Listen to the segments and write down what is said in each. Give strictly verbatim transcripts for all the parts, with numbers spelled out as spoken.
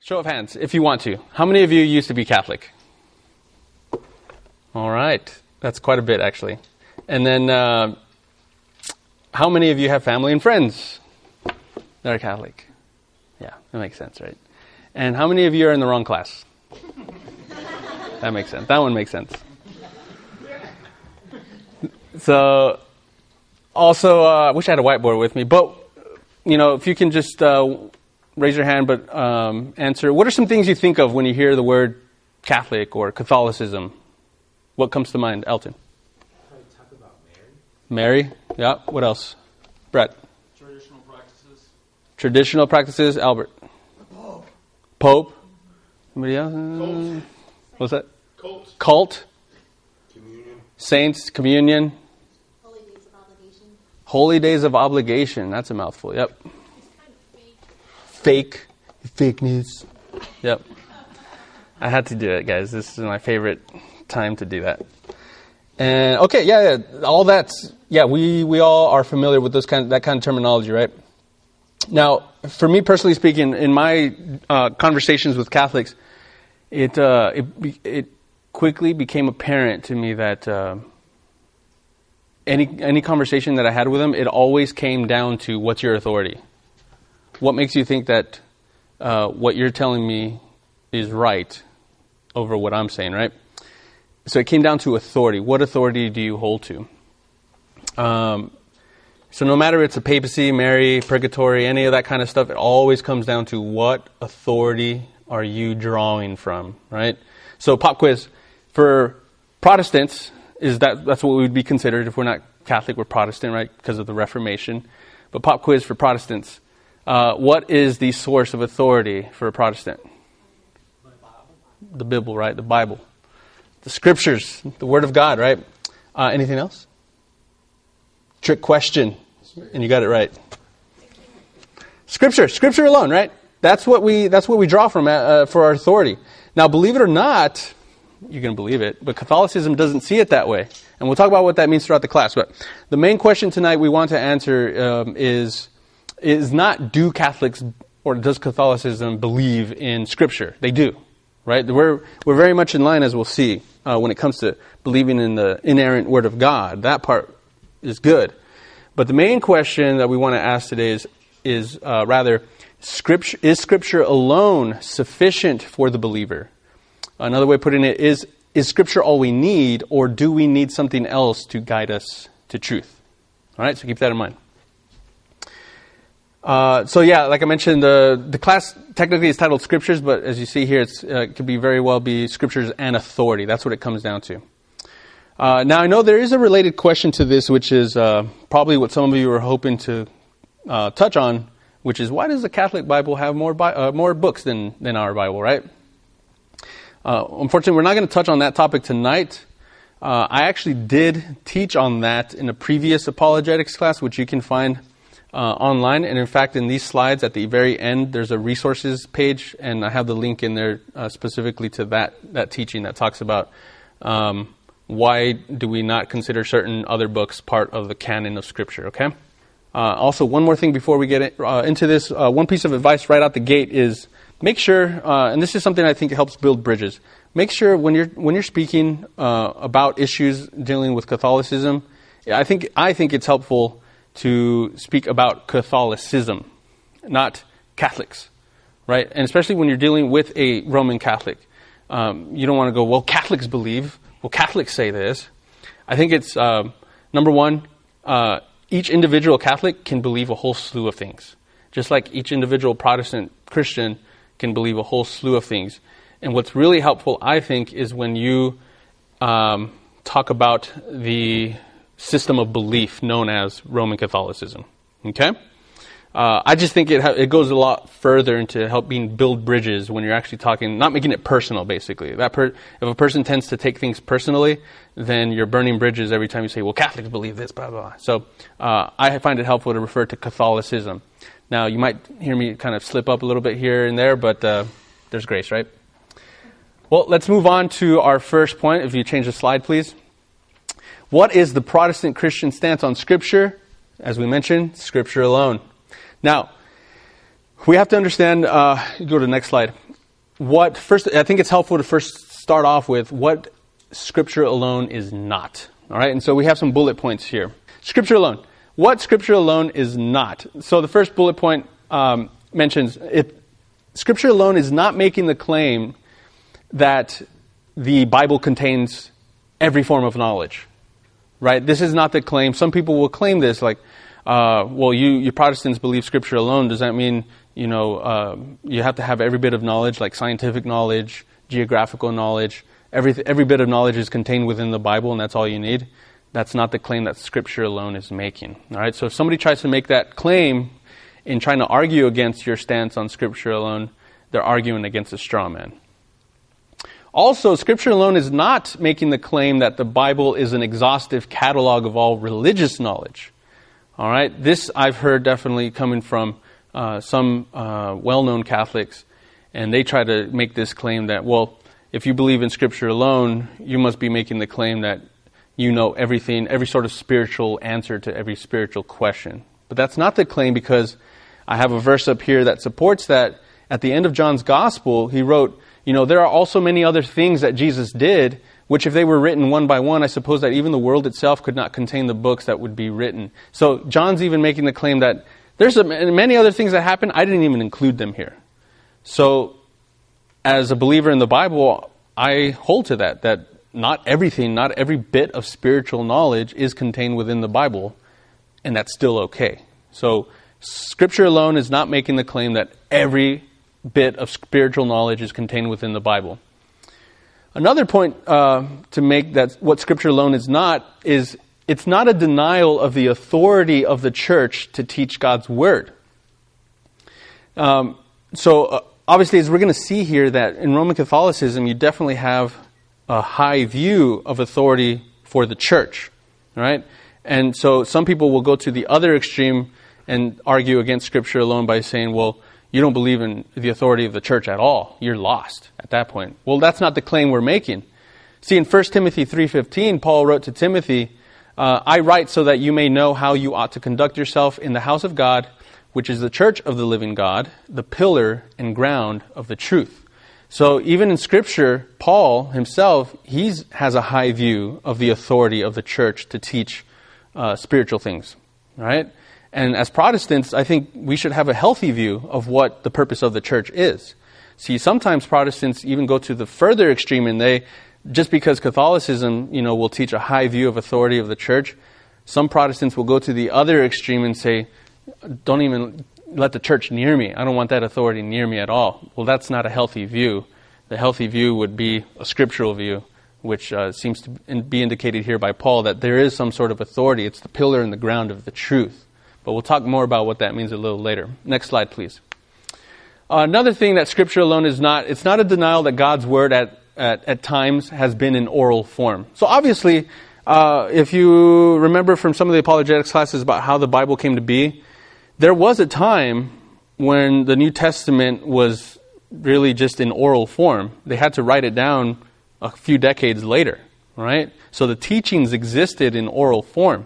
Show of hands, if you want to. How many of you used to be Catholic? All right. That's quite a bit, actually. And then, uh, how many of you have family and friends that are Catholic? Yeah, that makes sense, right? And how many of you are in the wrong class? That makes sense. That one makes sense. So, also, uh, I wish I had a whiteboard with me, but, you know, if you can just uh, raise your hand, but um, answer, what are some things you think of when you hear the word Catholic or Catholicism? What comes to mind, Elton? Probably talk about Mary. Mary, yeah. What else? Brett? Traditional practices. Traditional practices, Albert? Pope. Pope? Anybody else? Cult. What's that? Cult. Cult? Communion. Saints, communion? Holy days of obligation. Holy days of obligation. That's a mouthful, yep. It's kind of fake. Fake. Fake news. Yep. I had to do it, guys. This is my favorite time to do that. And okay, yeah, yeah, all that's yeah, we we all are familiar with those kind that kind of terminology, right? Now, for me personally speaking, in my uh, conversations with Catholics, it uh, it it quickly became apparent to me that uh, any any conversation that I had with them, it always came down to what's your authority? What makes you think that uh, what you're telling me is right over what I'm saying, right? So it came down to authority. What authority do you hold to? Um, so no matter it's a papacy, Mary, purgatory, any of that kind of stuff, it always comes down to what authority are you drawing from, right? So pop quiz. For Protestants, is that that's what we would be considered if we're not Catholic, we're Protestant, right? Because of the Reformation. But pop quiz for Protestants. Uh, what is the source of authority for a Protestant? The Bible. The Bible, right? The Bible. The Scriptures, the Word of God, right? Uh, anything else? Trick question. And you got it right. Scripture. Scripture alone, right? That's what we that's what we draw from uh, for our authority. Now, believe it or not, you're going to believe it, but Catholicism doesn't see it that way. And we'll talk about what that means throughout the class. But the main question tonight we want to answer um, is, is not do Catholics or does Catholicism believe in Scripture? They do. Right? We're we're very much in line, as we'll see, uh, when it comes to believing in the inerrant Word of God. That part is good. But the main question that we want to ask today is, is uh, rather, Scripture, is Scripture alone sufficient for the believer? Another way of putting it is, is Scripture all we need, or do we need something else to guide us to truth? All right, so keep that in mind. Uh, so yeah, like I mentioned, the the class technically is titled Scriptures, but as you see here, it's, uh, it could be very well be Scriptures and authority. That's what it comes down to. Uh, now I know there is a related question to this, which is uh, probably what some of you are hoping to uh, touch on, which is why does the Catholic Bible have more bi- uh, more books than than our Bible, right? Uh, unfortunately, we're not going to touch on that topic tonight. Uh, I actually did teach on that in a previous apologetics class, which you can find Uh, online, and in fact in these slides at the very end there's a resources page, and I have the link in there uh, specifically to that that teaching that talks about um, why do we not consider certain other books part of the canon of Scripture, okay? Uh, also, one more thing before we get in, uh, into this, uh, one piece of advice right out the gate is make sure, uh, and this is something I think helps build bridges, make sure when you're when you're speaking uh, about issues dealing with Catholicism, I think I think it's helpful to speak about Catholicism, not Catholics, right? And especially when you're dealing with a Roman Catholic. Um, you don't want to go, well, Catholics believe, well, Catholics say this. I think it's, um, number one, uh, each individual Catholic can believe a whole slew of things, just like each individual Protestant Christian can believe a whole slew of things. And what's really helpful, I think, is when you um, talk about the system of belief known as Roman Catholicism. Okay? Uh, I just think it ha- it goes a lot further into helping build bridges when you're actually talking, not making it personal, basically. That per- if a person tends to take things personally, then you're burning bridges every time you say, well, Catholics believe this, blah, blah, blah. So uh, I find it helpful to refer to Catholicism. Now, you might hear me kind of slip up a little bit here and there, but uh, there's grace, right? Well, let's move on to our first point. If you change the slide, please. What is the Protestant Christian stance on Scripture? As we mentioned, Scripture alone. Now, we have to understand, uh, go to the next slide. what first, I think it's helpful to first start off with what Scripture alone is not. All right, and so we have some bullet points here. Scripture alone. What Scripture alone is not. So the first bullet point um, mentions if Scripture alone is not making the claim that the Bible contains every form of knowledge. Right? This is not the claim. Some people will claim this, like, uh, well, you, you Protestants believe Scripture alone. Does that mean, you know, uh, you have to have every bit of knowledge, like scientific knowledge, geographical knowledge? Every, every bit of knowledge is contained within the Bible, and that's all you need? That's not the claim that Scripture alone is making. All right? So if somebody tries to make that claim in trying to argue against your stance on Scripture alone, they're arguing against a straw man. Also, Scripture alone is not making the claim that the Bible is an exhaustive catalog of all religious knowledge. All right, this I've heard definitely coming from uh, some uh, well-known Catholics, and they try to make this claim that, well, if you believe in Scripture alone, you must be making the claim that you know everything, every sort of spiritual answer to every spiritual question. But that's not the claim, because I have a verse up here that supports that. At the end of John's Gospel, he wrote, you know, there are also many other things that Jesus did, which if they were written one by one, I suppose that even the world itself could not contain the books that would be written. So John's even making the claim that there's a, many other things that happened. I didn't even include them here. So as a believer in the Bible, I hold to that, that not everything, not every bit of spiritual knowledge is contained within the Bible, and that's still okay. So Scripture alone is not making the claim that every bit of spiritual knowledge is contained within the Bible. Another point uh, to make that what Scripture alone is not is it's not a denial of the authority of the church to teach God's Word. Um, so uh, obviously, as we're going to see here, that in Roman Catholicism, you definitely have a high view of authority for the church, right? And so some people will go to the other extreme and argue against Scripture alone by saying, well, you don't believe in the authority of the church at all. You're lost at that point. Well, that's not the claim we're making. See, in First Timothy three fifteen, Paul wrote to Timothy, uh, I write so that you may know how you ought to conduct yourself in the house of God, which is the church of the living God, the pillar and ground of the truth. So even in Scripture, Paul himself, he has a high view of the authority of the church to teach uh, spiritual things, right? And as Protestants, I think we should have a healthy view of what the purpose of the church is. See, sometimes Protestants even go to the further extreme, and they, just because Catholicism, you know, will teach a high view of authority of the church, some Protestants will go to the other extreme and say, don't even let the church near me. I don't want that authority near me at all. Well, that's not a healthy view. The healthy view would be a scriptural view, which uh, seems to be indicated here by Paul, that there is some sort of authority. It's the pillar and the ground of the truth. But we'll talk more about what that means a little later. Next slide, please. Uh, another thing that Scripture alone is not, it's not a denial that God's Word at, at, at times has been in oral form. So obviously, uh, if you remember from some of the apologetics classes about how the Bible came to be, there was a time when the New Testament was really just in oral form. They had to write it down a few decades later, right? So the teachings existed in oral form.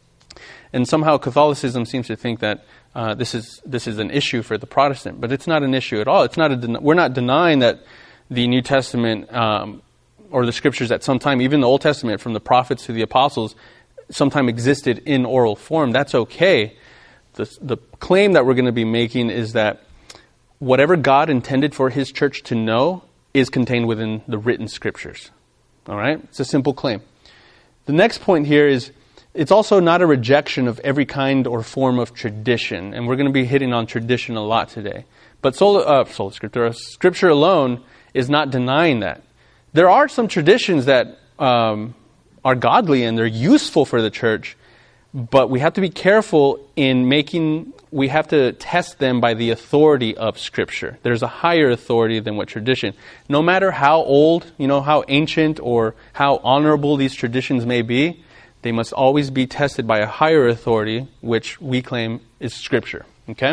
And somehow Catholicism seems to think that uh, this is this is an issue for the Protestant, but it's not an issue at all. It's not a den- we're not denying that the New Testament um, or the Scriptures at some time, even the Old Testament, from the prophets to the apostles, sometime existed in oral form. That's okay. The, the claim that we're going to be making is that whatever God intended for His church to know is contained within the written Scriptures. All right? It's a simple claim. The next point here is it's also not a rejection of every kind or form of tradition. And we're going to be hitting on tradition a lot today. But sola, uh, sola scriptura, Scripture alone is not denying that. There are some traditions that um, are godly and they're useful for the church, but we have to be careful in making, we have to test them by the authority of Scripture. There's a higher authority than what tradition. No matter how old, you know, how ancient or how honorable these traditions may be, they must always be tested by a higher authority, which we claim is Scripture. Okay?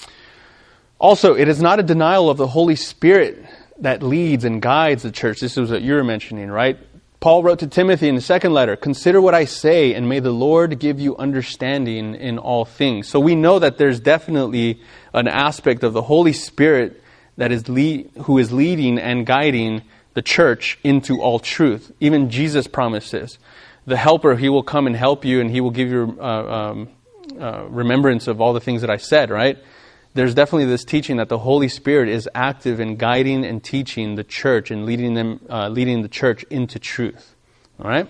Also, it is not a denial of the Holy Spirit that leads and guides the church. This is what you were mentioning, right? Paul wrote to Timothy in the second letter, "Consider what I say, and may the Lord give you understanding in all things." So we know that there's definitely an aspect of the Holy Spirit that is lead, who is leading and guiding the church into all truth. Even Jesus promises the Helper, he will come and help you, and he will give you uh, um, uh, remembrance of all the things that I said, right? There's definitely this teaching that the Holy Spirit is active in guiding and teaching the church and leading them, uh, leading the church into truth. All right.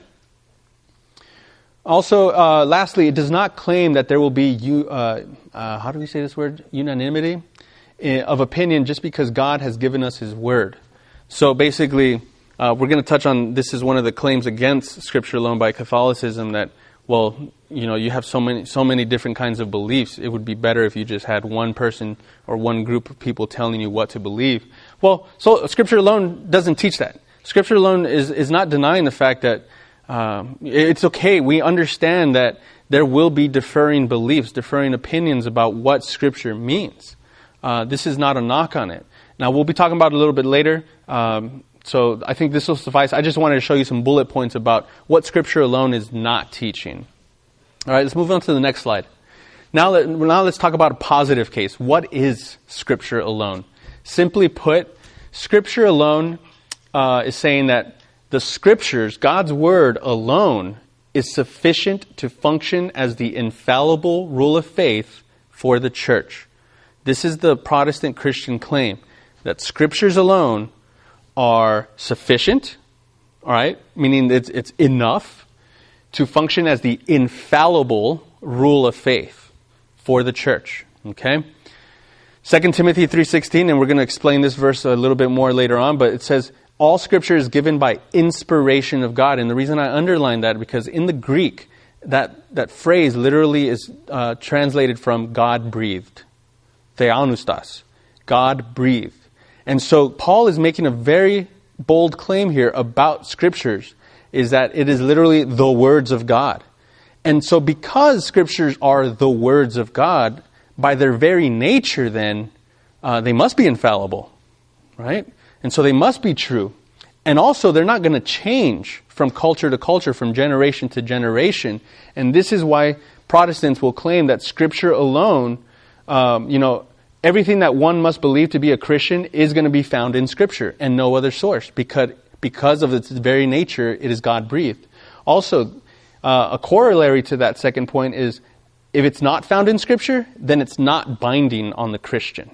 Also, uh, lastly, it does not claim that there will be u- uh, uh, how do we say this word? Unanimity of opinion just because God has given us His Word. So basically, uh, we're going to touch on this is one of the claims against Scripture alone by Catholicism that, well, you know, you have so many so many different kinds of beliefs. It would be better if you just had one person or one group of people telling you what to believe. Well, so Scripture alone doesn't teach that. Scripture alone is, is not denying the fact that um, it's okay. We understand that there will be differing beliefs, differing opinions about what Scripture means. Uh, this is not a knock on it. Now, we'll be talking about it a little bit later. Um, so I think this will suffice. I just wanted to show you some bullet points about what Scripture alone is not teaching. All right, let's move on to the next slide. Now, let, now let's talk about a positive case. What is Scripture alone? Simply put, Scripture alone uh, is saying that the Scriptures, God's Word alone, is sufficient to function as the infallible rule of faith for the church. This is the Protestant Christian claim, that Scriptures alone are sufficient, all right, meaning it's, it's enough to function as the infallible rule of faith for the church, okay? Second Timothy three sixteen, and we're going to explain this verse a little bit more later on, but it says, all Scripture is given by inspiration of God. And the reason I underline that, because in the Greek, that, that phrase literally is uh, translated from God-breathed. Theopneustos. God-breathed. And so Paul is making a very bold claim here about Scriptures, is that it is literally the words of God. And so because Scriptures are the words of God, by their very nature then, uh, they must be infallible, right? And so they must be true. And also they're not going to change from culture to culture, from generation to generation. And this is why Protestants will claim that Scripture alone, um, you know, everything that one must believe to be a Christian is going to be found in Scripture and no other source, because because of its very nature, it is God-breathed. Also, uh, a corollary to that second point is, if it's not found in Scripture, then it's not binding on the Christian.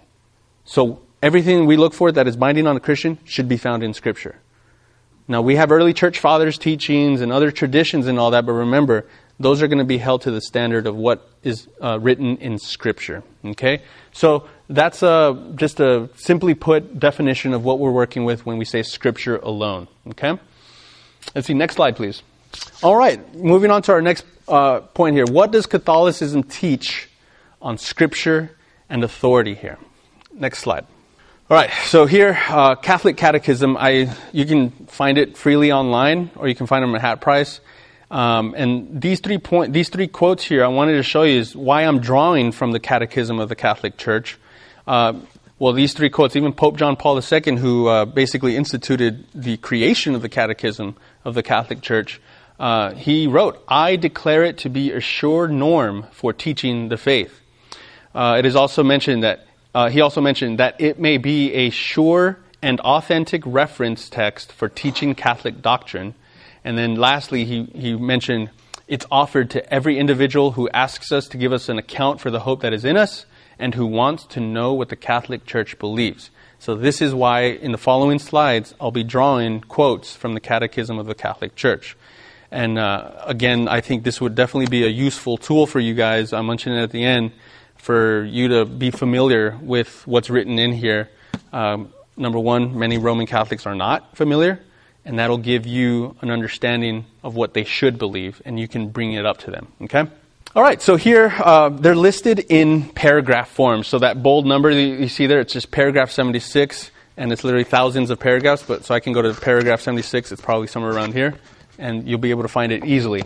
So everything we look for that is binding on a Christian should be found in Scripture. Now, we have early church fathers' teachings and other traditions and all that, but remember, those are going to be held to the standard of what is uh, written in Scripture. Okay? So that's a, just a simply put definition of what we're working with when we say Scripture alone. Okay? Let's see, next slide, please. All right, moving on to our next uh, point here. What does Catholicism teach on Scripture and authority here? Next slide. All right, so here, uh, Catholic Catechism, I you can find it freely online, or you can find them at hat price. Um, and these three point, these three quotes here, I wanted to show you is why I'm drawing from the Catechism of the Catholic Church. Uh, well, these three quotes, even Pope John Paul the Second, who uh, basically instituted the creation of the Catechism of the Catholic Church, uh, he wrote, "I declare it to be a sure norm for teaching the faith." Uh, it is also mentioned that uh, he also mentioned that it may be a sure and authentic reference text for teaching Catholic doctrine. And then lastly, he, he mentioned it's offered to every individual who asks us to give us an account for the hope that is in us and who wants to know what the Catholic Church believes. So this is why in the following slides, I'll be drawing quotes from the Catechism of the Catholic Church. And uh, again, I think this would definitely be a useful tool for you guys. I mentioned it at the end for you to be familiar with what's written in here. Um, number one, many Roman Catholics are not familiar. And that'll give you an understanding of what they should believe, and you can bring it up to them, okay? All right, so here, uh, they're listed in paragraph form. So that bold number that you see there, it's just paragraph seventy-six, and it's literally thousands of paragraphs, but so I can go to paragraph seventy-six, it's probably somewhere around here, and you'll be able to find it easily.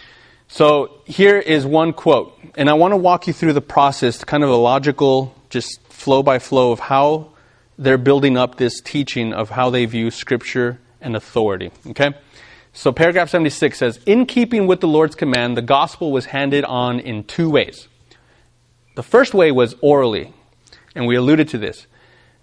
So here is one quote, and I want to walk you through the process, kind of a logical, just flow by flow of how they're building up this teaching of how they view Scripture and authority. Okay? So paragraph seventy-six says, in keeping with the Lord's command, the gospel was handed on in two ways. The first way was orally, and we alluded to this.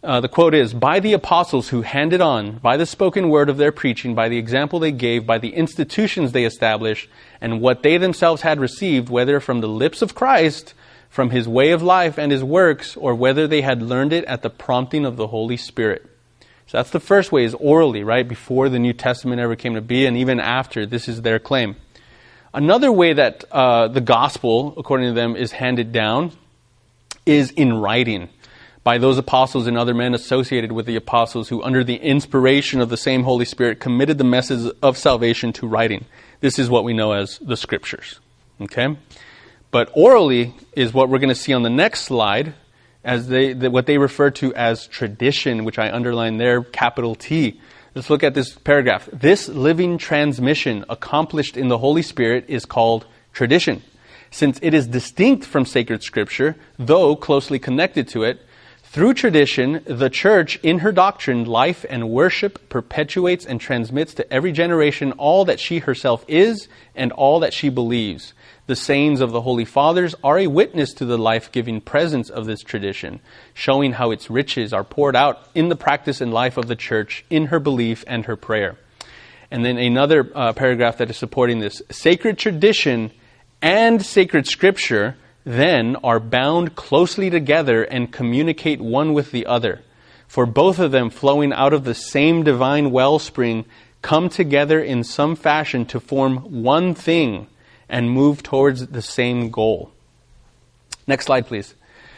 Uh, the quote is, "By the apostles who handed on, by the spoken word of their preaching, by the example they gave, by the institutions they established, and what they themselves had received, whether from the lips of Christ, from his way of life and his works, or whether they had learned it at the prompting of the Holy Spirit." So that's the first way, is orally, right? Before the New Testament ever came to be, and even after, this is their claim. Another way that uh, the gospel, according to them, is handed down is in writing, by those apostles and other men associated with the apostles who, under the inspiration of the same Holy Spirit, committed the message of salvation to writing. This is what we know as the Scriptures. Okay? But orally is what we're going to see on the next slide, as they the, what they refer to as tradition, which I underline there, capital T. Let's look at this paragraph. This living transmission accomplished in the Holy Spirit is called tradition. Since it is distinct from sacred Scripture, though closely connected to it, through tradition, the Church, in her doctrine, life, and worship, perpetuates and transmits to every generation all that she herself is and all that she believes. The sayings of the Holy Fathers are a witness to the life-giving presence of this tradition, showing how its riches are poured out in the practice and life of the Church, in her belief and her prayer. And then another uh, paragraph that is supporting this. Sacred tradition and sacred Scripture then are bound closely together and communicate one with the other. For both of them, flowing out of the same divine wellspring, come together in some fashion to form one thing and move towards the same goal. Next slide, please.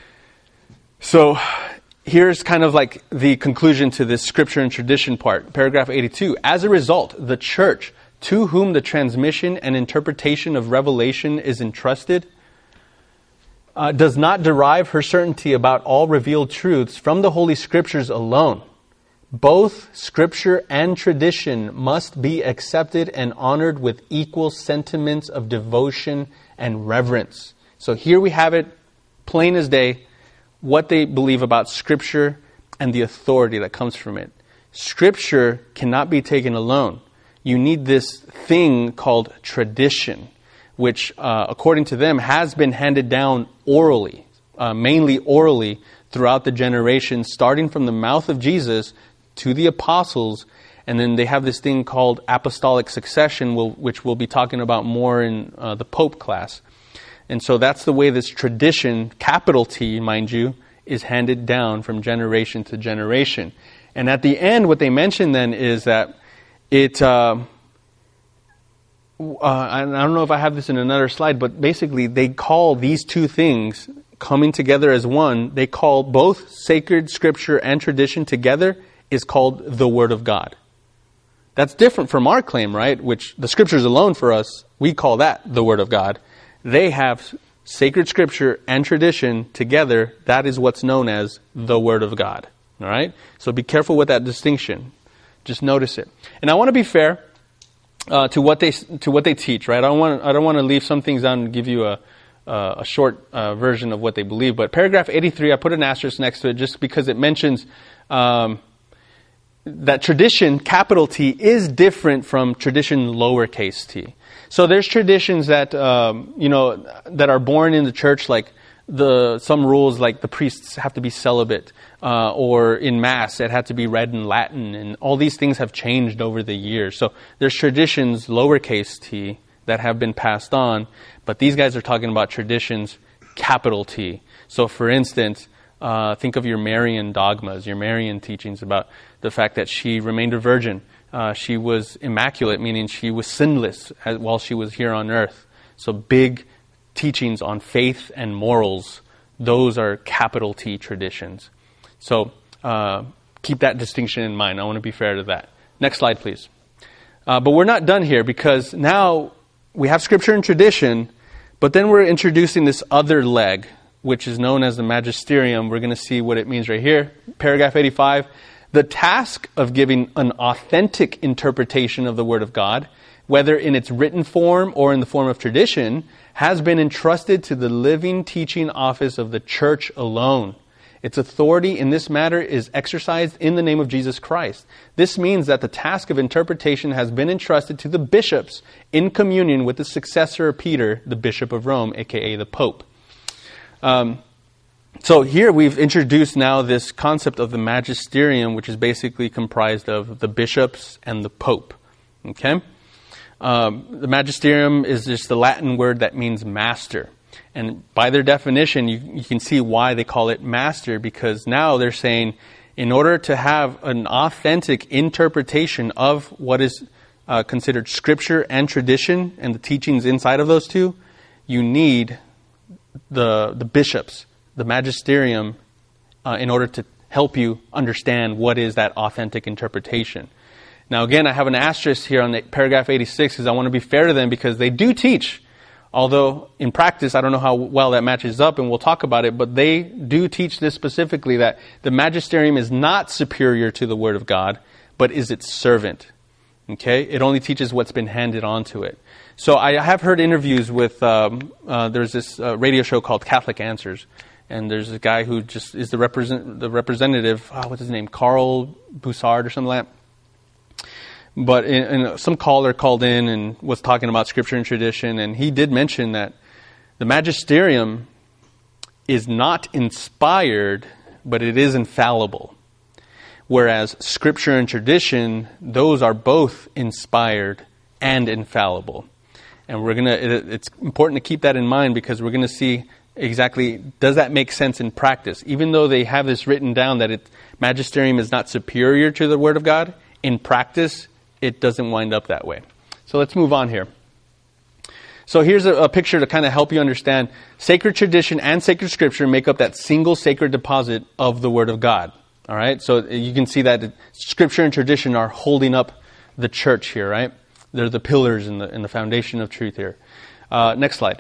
So here's kind of like the conclusion to this Scripture and tradition part. Paragraph eighty-two. As a result, the Church, to whom the transmission and interpretation of revelation is entrusted, Uh, does not derive her certainty about all revealed truths from the Holy Scriptures alone. Both Scripture and tradition must be accepted and honored with equal sentiments of devotion and reverence. So here we have it, plain as day, what they believe about Scripture and the authority that comes from it. Scripture cannot be taken alone. You need this thing called tradition, which, uh, according to them, has been handed down orally, uh, mainly orally, throughout the generations, starting from the mouth of Jesus to the apostles. And then they have this thing called apostolic succession, will, which we'll be talking about more in uh, the Pope class. And so that's the way this tradition, capital T, mind you, is handed down from generation to generation. And at the end, what they mention then is that it... Uh, Uh, I don't know if I have this in another slide, but basically they call these two things coming together as one. They call both sacred Scripture and tradition together is called the Word of God. That's different from our claim, right? Which the Scriptures alone for us, we call that the Word of God. They have sacred Scripture and tradition together. That is what's known as the Word of God. All right? So be careful with that distinction. Just notice it. And I want to be fair Uh, to what they to what they teach, right? I don't want I don't want to leave some things out and give you a uh, a short uh, version of what they believe. But paragraph eighty-three, I put an asterisk next to it just because it mentions um, that tradition, capital T, is different from tradition, lowercase t. So there's traditions that um, you know that are born in the church, like the some rules like the priests have to be celibate, uh, or in Mass it had to be read in Latin, and all these things have changed over the years. So there's traditions, lowercase t, that have been passed on, but these guys are talking about traditions, capital T. So for instance, uh, think of your Marian dogmas, your Marian teachings about the fact that she remained a virgin. Uh, she was immaculate, meaning she was sinless as, while she was here on earth. So big teachings on faith and morals, those are capital T traditions. So uh, keep that distinction in mind. I want to be fair to that. Next slide, please. Uh, but we're not done here, because now we have Scripture and tradition, but then we're introducing this other leg, which is known as the magisterium. We're going to see what it means right here. Paragraph eighty-five. The task of giving an authentic interpretation of the Word of God, whether in its written form or in the form of tradition, has been entrusted to the living teaching office of the Church alone. Its authority in this matter is exercised in the name of Jesus Christ. This means that the task of interpretation has been entrusted to the bishops in communion with the successor of Peter, the Bishop of Rome, aka the Pope. Um, So here we've introduced now this concept of the magisterium, which is basically comprised of the bishops and the pope. Okay? Um, the magisterium is just the Latin word that means master. And by their definition, you, you can see why they call it master, because now they're saying in order to have an authentic interpretation of what is uh, considered scripture and tradition and the teachings inside of those two, you need the the bishops, the magisterium, uh, in order to help you understand what is that authentic interpretation. Now, again, I have an asterisk here on the paragraph eighty-six because I want to be fair to them, because they do teach, although in practice, I don't know how well that matches up, and we'll talk about it, but they do teach this specifically, that the magisterium is not superior to the Word of God, but is its servant. Okay? It only teaches what's been handed on to it. So I have heard interviews with, um, uh, there's this uh, radio show called Catholic Answers, and there's a guy who just is the represent the representative, oh, what's his name, Carl Boussard or something like that. But in, in, some caller called in and was talking about scripture and tradition, and he did mention that the magisterium is not inspired, but it is infallible. Whereas scripture and tradition, those are both inspired and infallible. And we're gonna. It, it's important to keep that in mind, because we're going to see exactly, does that make sense in practice? Even though they have this written down that it, magisterium is not superior to the Word of God, in practice, it doesn't wind up that way. So let's move on here. So here's a, a picture to kind of help you understand. Sacred tradition and sacred scripture make up that single sacred deposit of the Word of God. All right? So you can see that scripture and tradition are holding up the church here, right? They're the pillars in the, in the foundation of truth here. Uh, next slide.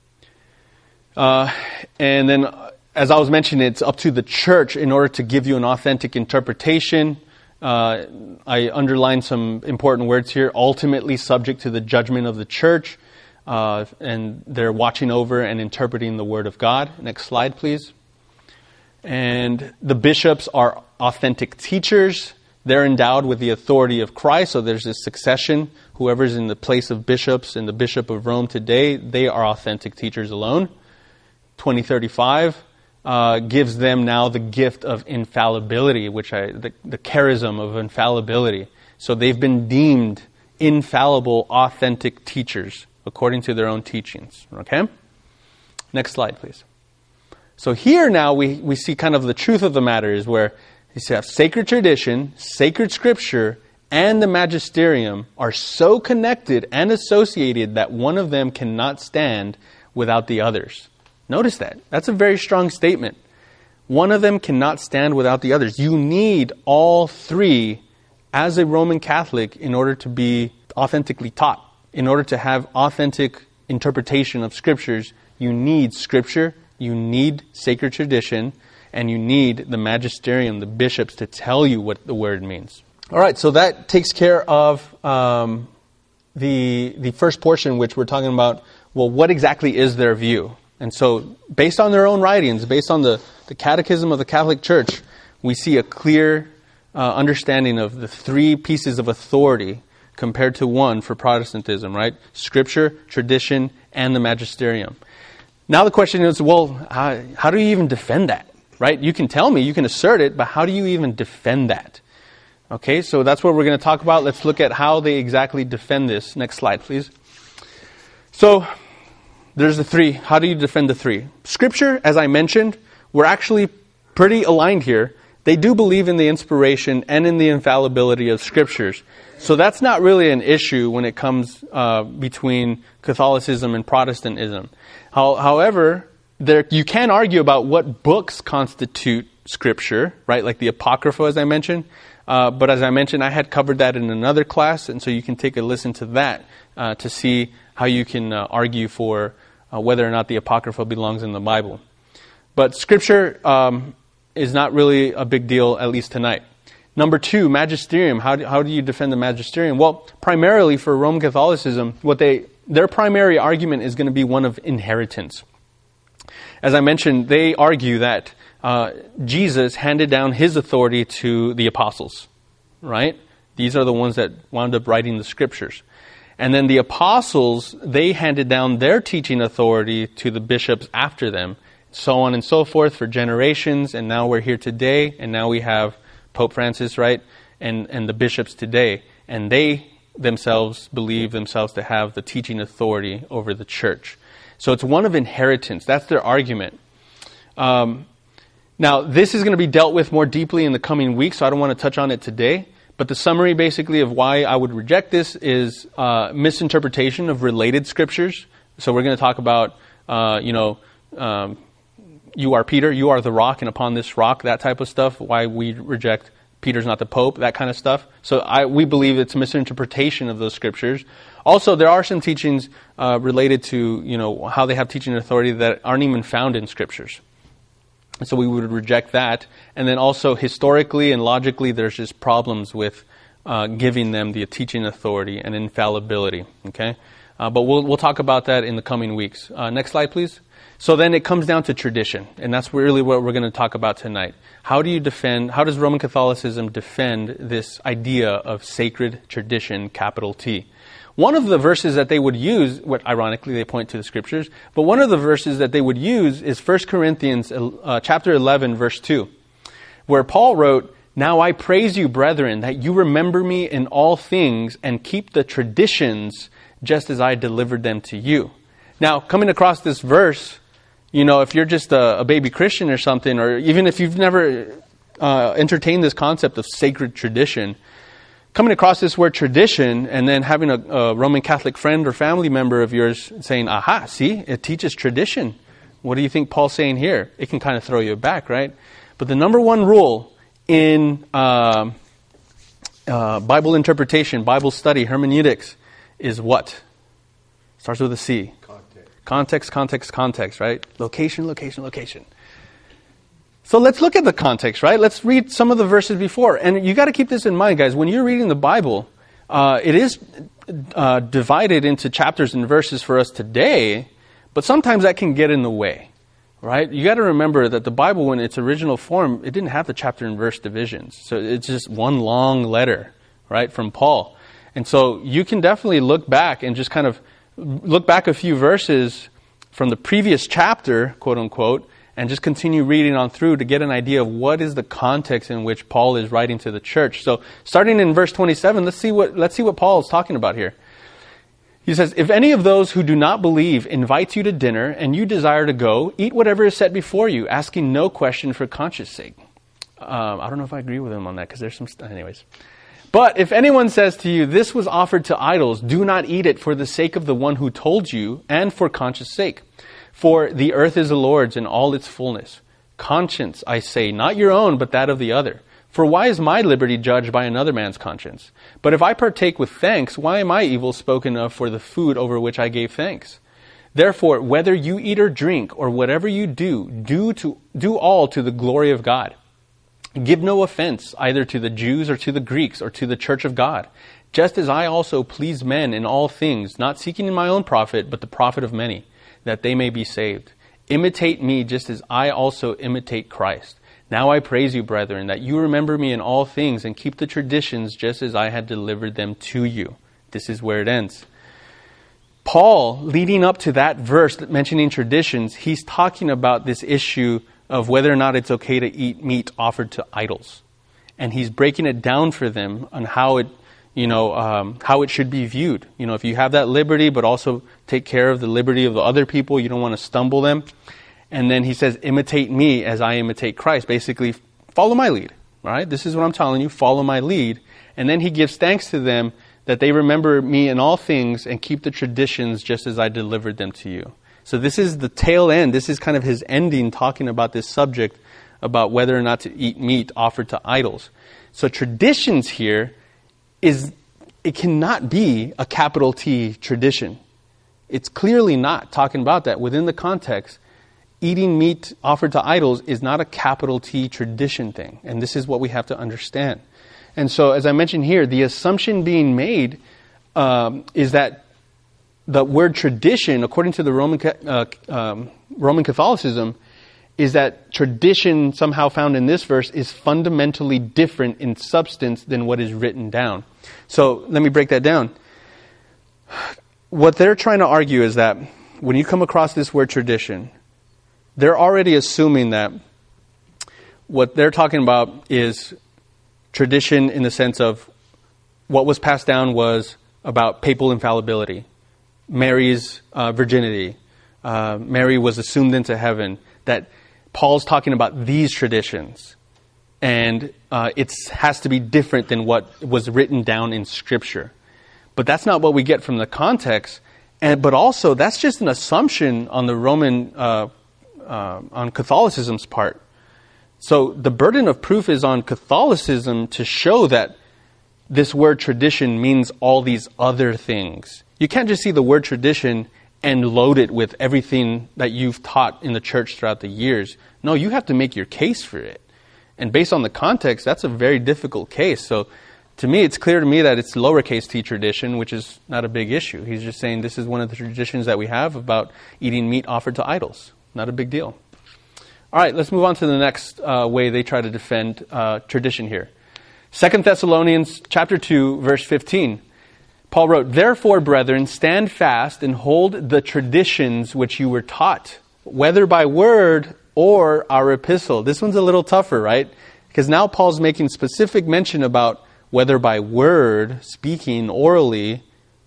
Uh, and then, as I was mentioning, it's up to the church in order to give you an authentic interpretation. Uh, I underlined some important words here. Ultimately subject to the judgment of the church. Uh, and they're watching over and interpreting the Word of God. Next slide, please. And the bishops are authentic teachers. They're endowed with the authority of Christ. So there's this succession. Whoever's in the place of bishops and the Bishop of Rome today, they are authentic teachers alone. twenty thirty-five uh, gives them now the gift of infallibility, which I, the, the charism of infallibility. So they've been deemed infallible, authentic teachers according to their own teachings. Okay? Next slide, please. So here now we, we see kind of the truth of the matter is where you have sacred tradition, sacred scripture, and the magisterium are so connected and associated that one of them cannot stand without the others. Notice that. That's a very strong statement. One of them cannot stand without the others. You need all three as a Roman Catholic in order to be authentically taught. In order to have authentic interpretation of scriptures, you need scripture, you need sacred tradition, and you need the magisterium, the bishops, to tell you what the word means. All right, so that takes care of um, the the first portion, which we're talking about, well, what exactly is their view? And so, based on their own writings, based on the, the Catechism of the Catholic Church, we see a clear uh, understanding of the three pieces of authority compared to one for Protestantism, right? Scripture, tradition, and the magisterium. Now the question is, well, how, how do you even defend that, right? You can tell me, you can assert it, but how do you even defend that? Okay, so that's what we're going to talk about. Let's look at how they exactly defend this. Next slide, please. So, there's the three. How do you defend the three? Scripture, as I mentioned, we're actually pretty aligned here. They do believe in the inspiration and in the infallibility of scriptures. So that's not really an issue when it comes uh, between Catholicism and Protestantism. How, however, there you can argue about what books constitute scripture, right? Like the Apocrypha, as I mentioned. Uh, but as I mentioned, I had covered that in another class, and so you can take a listen to that uh, to see how you can uh, argue for uh, whether or not the Apocrypha belongs in the Bible. But Scripture um, is not really a big deal, at least tonight. Number two, magisterium. How do, how do you defend the magisterium? Well, primarily for Roman Catholicism, what they their primary argument is going to be one of inheritance. As I mentioned, they argue that uh, Jesus handed down his authority to the apostles, right? These are the ones that wound up writing the scriptures. And then the apostles, they handed down their teaching authority to the bishops after them. so on and so forth for generations, and now we're here today, and now we have Pope Francis, right, and, and the bishops today, and they themselves believe themselves to have the teaching authority over the church. So it's one of inheritance. That's their argument. Um, now, this is going to be dealt with more deeply in the coming weeks, so I don't want to touch on it today. But the summary, basically, of why I would reject this is uh, misinterpretation of related scriptures. So we're going to talk about, uh, you know, um, you are Peter, you are the rock, and upon this rock, that type of stuff, why we reject Peter's not the Pope, that kind of stuff. So I, we believe it's a misinterpretation of those scriptures. Also, there are some teachings uh, related to, you know, how they have teaching authority that aren't even found in scriptures. So we would reject that. And then also historically and logically, there's just problems with uh, giving them the teaching authority and infallibility. Okay, uh, but we'll we'll talk about that in the coming weeks. Uh, next slide, please. So then it comes down to tradition, and that's really what we're going to talk about tonight. How do you defend? How does Roman Catholicism defend this idea of sacred tradition, capital T? One of the verses that they would use, what ironically they point to the scriptures, but one of the verses that they would use is First Corinthians uh, chapter eleven, verse two, where Paul wrote, "Now I praise you, brethren, that you remember me in all things and keep the traditions just as I delivered them to you." Now, coming across this verse, you know, if you're just a, a baby Christian or something, or even if you've never uh, entertained this concept of sacred tradition, coming across this word tradition and then having a, a Roman Catholic friend or family member of yours saying, aha, see, it teaches tradition. What do you think Paul's saying here? It can kind of throw you back, right? But the number one rule in uh, uh, Bible interpretation, Bible study, hermeneutics is what? Starts with a C. Context. Context, context, context, right? Location, location, location. So let's look at the context, right? Let's read some of the verses before. And you got to keep this in mind, guys. When you're reading the Bible, uh, it is uh, divided into chapters and verses for us today, but sometimes that can get in the way, right? You got to remember that the Bible, in its original form, it didn't have the chapter and verse divisions. So it's just one long letter, right, from Paul. And so you can definitely look back and just kind of look back a few verses from the previous chapter, quote unquote, and just continue reading on through to get an idea of what is the context in which Paul is writing to the church. So starting in verse twenty-seven, let's see what let's see what Paul is talking about here. He says, "If any of those who do not believe invites you to dinner and you desire to go, eat whatever is set before you, asking no question for conscience sake." Um, I don't know if I agree with him on that because there's some st- anyways. "But if anyone says to you, 'This was offered to idols,' do not eat it for the sake of the one who told you and for conscience sake. For the earth is the Lord's in all its fullness. Conscience, I say, not your own, but that of the other. For why is my liberty judged by another man's conscience? But if I partake with thanks, why am I evil spoken of for the food over which I gave thanks? Therefore, whether you eat or drink, or whatever you do, do to do all to the glory of God. Give no offense either to the Jews or to the Greeks or to the church of God, just as I also please men in all things, not seeking my own profit, but the profit of many, that they may be saved. Imitate me just as I also imitate Christ. Now I praise you, brethren, that you remember me in all things and keep the traditions just as I had delivered them to you." This is where it ends. Paul, leading up to that verse mentioning traditions, he's talking about this issue of whether or not it's okay to eat meat offered to idols. And he's breaking it down for them on how it You know, um, how it should be viewed. You know, if you have that liberty, but also take care of the liberty of the other people, you don't want to stumble them. And then he says, imitate me as I imitate Christ. Basically, follow my lead. All right? This is what I'm telling you. Follow my lead. And then he gives thanks to them that they remember me in all things and keep the traditions just as I delivered them to you. So this is the tail end. This is kind of his ending, talking about this subject about whether or not to eat meat offered to idols. So traditions here is, it cannot be a capital T tradition. It's clearly not talking about that. Within the context, eating meat offered to idols is not a capital T tradition thing. And this is what we have to understand. And so, as I mentioned here, the assumption being made um, is that the word tradition, according to the Roman uh, um, Roman Catholicism, is that tradition somehow found in this verse is fundamentally different in substance than what is written down. So let me break that down. What they're trying to argue is that when you come across this word tradition, they're already assuming that what they're talking about is tradition in the sense of what was passed down was about papal infallibility, Mary's uh, virginity, uh, Mary was assumed into heaven, that Paul's talking about these traditions. And uh, it has to be different than what was written down in Scripture. But that's not what we get from the context. And but also, that's just an assumption on the Roman, uh, uh, on Catholicism's part. So the burden of proof is on Catholicism to show that this word tradition means all these other things. You can't just see the word tradition and load it with everything that you've taught in the church throughout the years. No, you have to make your case for it. And based on the context, that's a very difficult case. So to me, it's clear to me that it's lowercase t tradition, which is not a big issue. He's just saying this is one of the traditions that we have about eating meat offered to idols. Not a big deal. All right, let's move on to the next uh, way they try to defend uh, tradition here. Second Thessalonians chapter two, verse fifteen. Paul wrote, "Therefore, brethren, stand fast and hold the traditions which you were taught, whether by word or our epistle." This one's a little tougher, right? Because now Paul's making specific mention about whether by word, speaking orally,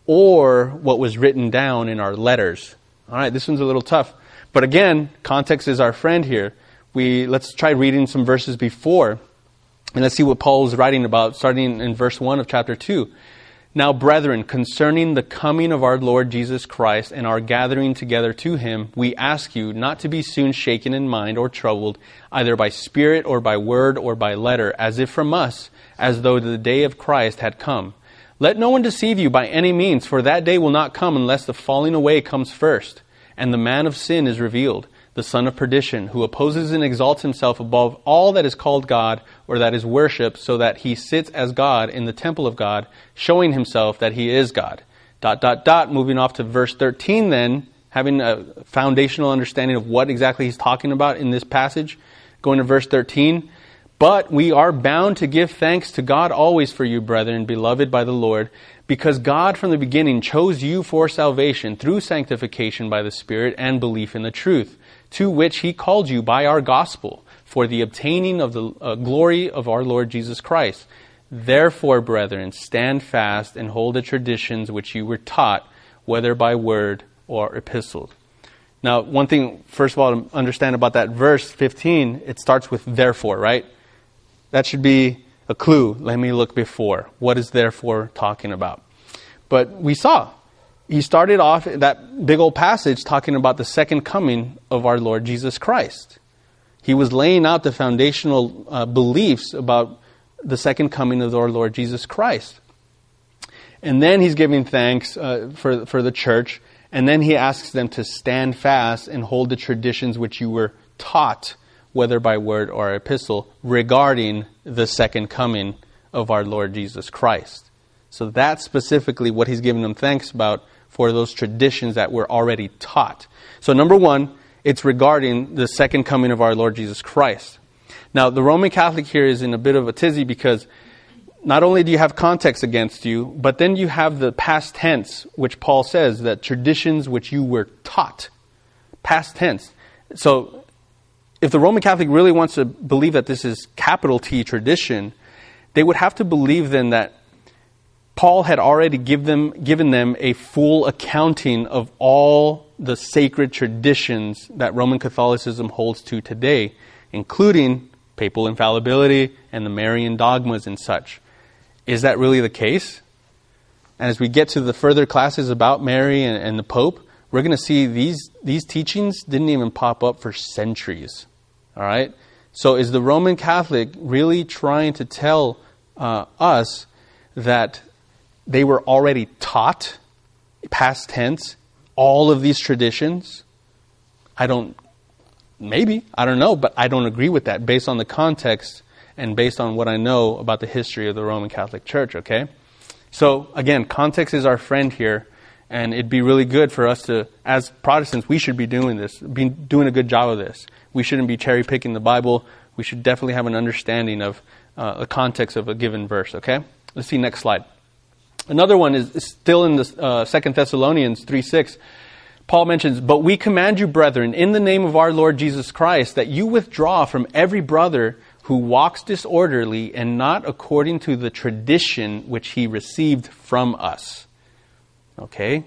or what was written down in our letters. All right, this one's a little tough. But again, context is our friend here. We let's try reading some verses before, and let's see what Paul is writing about, starting in verse one of chapter two. "Now, brethren, concerning the coming of our Lord Jesus Christ and our gathering together to him, we ask you not to be soon shaken in mind or troubled, either by spirit or by word or by letter, as if from us, as though the day of Christ had come. Let no one deceive you by any means, for that day will not come unless the falling away comes first, and the man of sin is revealed, the son of perdition, who opposes and exalts himself above all that is called God or that is worshipped, so that he sits as God in the temple of God, showing himself that he is God." Dot, dot, dot. Moving off to verse thirteen then, having a foundational understanding of what exactly he's talking about in this passage. Going to verse thirteen. "But we are bound to give thanks to God always for you, brethren, beloved by the Lord, because God from the beginning chose you for salvation through sanctification by the Spirit and belief in the truth, to which he called you by our gospel, for the obtaining of the uh, glory of our Lord Jesus Christ. Therefore, brethren, stand fast and hold the traditions which you were taught, whether by word or epistle." Now, one thing, first of all, to understand about that verse fifteen, it starts with therefore, right? That should be a clue. Let me look before. What is therefore talking about? But we saw, he started off that big old passage talking about the second coming of our Lord Jesus Christ. He was laying out the foundational uh, beliefs about the second coming of our Lord Jesus Christ. And then he's giving thanks uh, for, for the church. And then he asks them to stand fast and hold the traditions which you were taught, whether by word or epistle, regarding the second coming of our Lord Jesus Christ. So that's specifically what he's giving them thanks about, for those traditions that were already taught. So number one, it's regarding the second coming of our Lord Jesus Christ. Now, the Roman Catholic here is in a bit of a tizzy because not only do you have context against you, but then you have the past tense, which Paul says that traditions which you were taught. Past tense. So if the Roman Catholic really wants to believe that this is capital T tradition, they would have to believe then that Paul had already give them, given them a full accounting of all the sacred traditions that Roman Catholicism holds to today, including papal infallibility and the Marian dogmas and such. Is that really the case? And as we get to the further classes about Mary and, and the Pope, we're going to see these, these teachings didn't even pop up for centuries. All right? So is the Roman Catholic really trying to tell uh, us that they were already taught, past tense, all of these traditions? I don't, maybe, I don't know, but I don't agree with that based on the context and based on what I know about the history of the Roman Catholic Church, okay? So, again, context is our friend here, and it'd be really good for us to, as Protestants, we should be doing this, be doing a good job of this. We shouldn't be cherry-picking the Bible. We should definitely have an understanding of uh, the context of a given verse, okay? Let's see next slide. Another one is, is still in the uh, Second Thessalonians three six. Paul mentions, "But we command you, brethren, in the name of our Lord Jesus Christ, that you withdraw from every brother who walks disorderly and not according to the tradition which he received from us." Okay?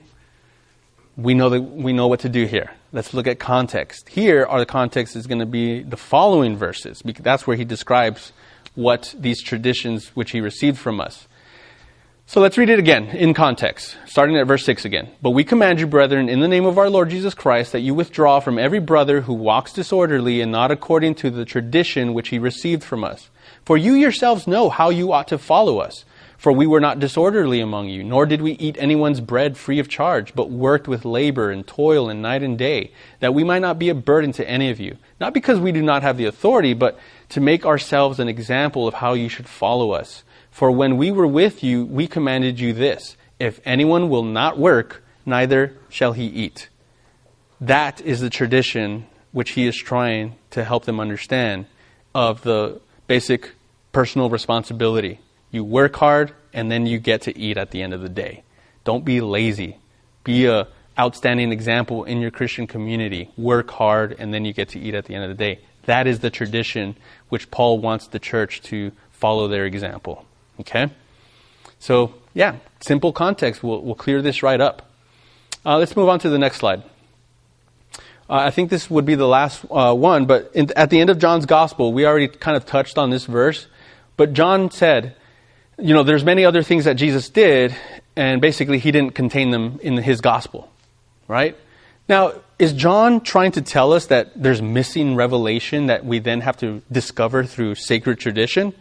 We know that we know what to do here. Let's look at context. Here, our context is going to be the following verses, because that's where he describes what these traditions which he received from us. So let's read it again in context, starting at verse six again. "But we command you, brethren, in the name of our Lord Jesus Christ, that you withdraw from every brother who walks disorderly and not according to the tradition which he received from us. For you yourselves know how you ought to follow us. For we were not disorderly among you, nor did we eat anyone's bread free of charge, but worked with labor and toil and night and day, that we might not be a burden to any of you. Not because we do not have the authority, but to make ourselves an example of how you should follow us. For when we were with you, we commanded you this: if anyone will not work, neither shall he eat." That is the tradition which he is trying to help them understand of the basic personal responsibility. You work hard, and then you get to eat at the end of the day. Don't be lazy. Be a outstanding example in your Christian community. Work hard, and then you get to eat at the end of the day. That is the tradition which Paul wants the church to follow their example. Okay? So, yeah, simple context. We'll, we'll clear this right up. Uh, let's move on to the next slide. Uh, I think this would be the last uh, one, but in, at the end of John's Gospel, we already kind of touched on this verse, but John said, you know, there's many other things that Jesus did, and basically he didn't contain them in his Gospel, right? Now, is John trying to tell us that there's missing revelation that we then have to discover through sacred tradition?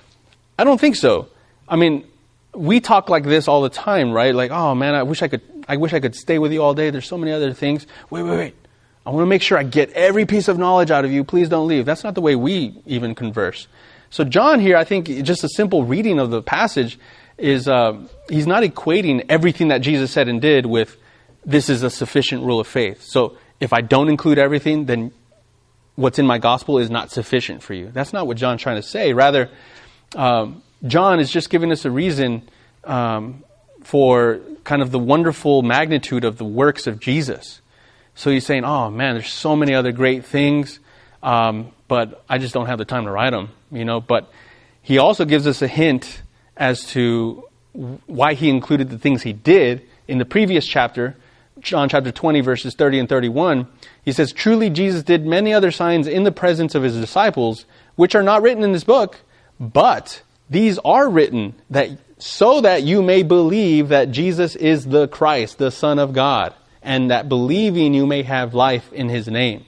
I don't think so. I mean, we talk like this all the time, right? Like, oh man, I wish I could, I wish I could stay with you all day. There's so many other things. Wait, wait, wait. I want to make sure I get every piece of knowledge out of you. Please don't leave. That's not the way we even converse. So John here, I think just a simple reading of the passage is, uh, he's not equating everything that Jesus said and did with this is a sufficient rule of faith. So if I don't include everything, then what's in my gospel is not sufficient for you. That's not what John's trying to say. Rather, um, John is just giving us a reason um, for kind of the wonderful magnitude of the works of Jesus. So he's saying, oh man, there's so many other great things, um, but I just don't have the time to write them, you know. But he also gives us a hint as to why he included the things he did in the previous chapter, John chapter twenty, verses thirty and thirty-one. He says, truly Jesus did many other signs in the presence of his disciples, which are not written in this book, but these are written that so that you may believe that Jesus is the Christ, the Son of God, and that believing you may have life in his name.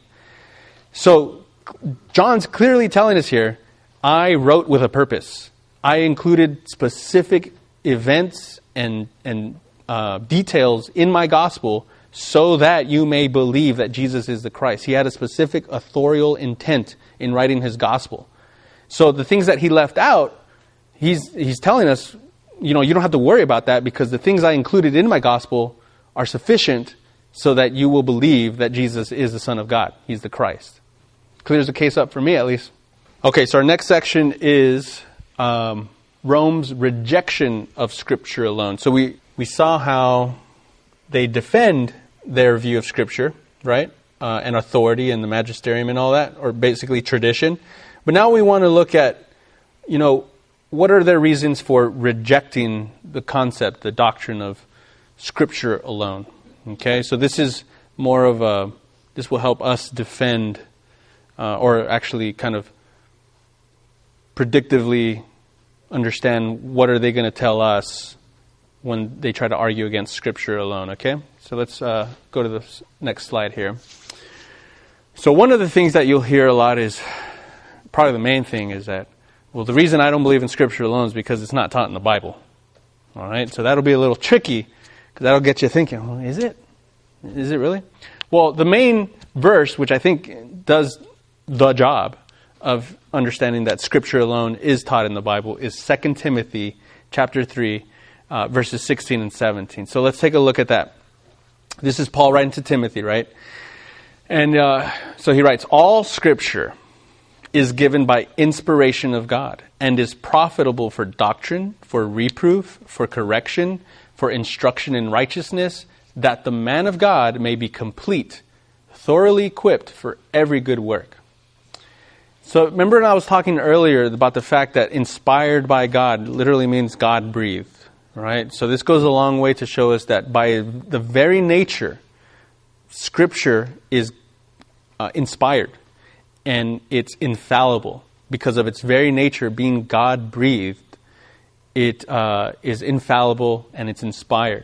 So John's clearly telling us here, I wrote with a purpose. I included specific events and and uh, details in my gospel so that you may believe that Jesus is the Christ. He had a specific authorial intent in writing his gospel. So the things that he left out, he's he's telling us, you know, you don't have to worry about that because the things I included in my gospel are sufficient so that you will believe that Jesus is the Son of God. He's the Christ. Clears the case up for me, at least. Okay, so our next section is um, Rome's rejection of Scripture alone. So we, we saw how they defend their view of Scripture, right? Uh, and authority and the magisterium and all that, or basically tradition. But now we want to look at, you know, what are their reasons for rejecting the concept, the doctrine of Scripture alone? Okay, so this is more of a, this will help us defend, uh, or actually kind of predictively understand what are they going to tell us when they try to argue against Scripture alone, okay? So let's uh, go to the next slide here. So one of the things that you'll hear a lot is, probably the main thing is that, well, the reason I don't believe in Scripture alone is because it's not taught in the Bible. All right, so that'll be a little tricky because that'll get you thinking, well, is it? Is it really? Well, the main verse, which I think does the job of understanding that Scripture alone is taught in the Bible, is Second Timothy chapter three, uh, verses sixteen and seventeen. So let's take a look at that. This is Paul writing to Timothy, right? And uh, so he writes, all Scripture is given by inspiration of God and is profitable for doctrine, for reproof, for correction, for instruction in righteousness, that the man of God may be complete, thoroughly equipped for every good work. So remember when I was talking earlier about the fact that inspired by God literally means God breathed, right? So this goes a long way to show us that by the very nature, Scripture is uh, inspired and it's infallible. Because of its very nature being God breathed, it uh, is infallible and it's inspired.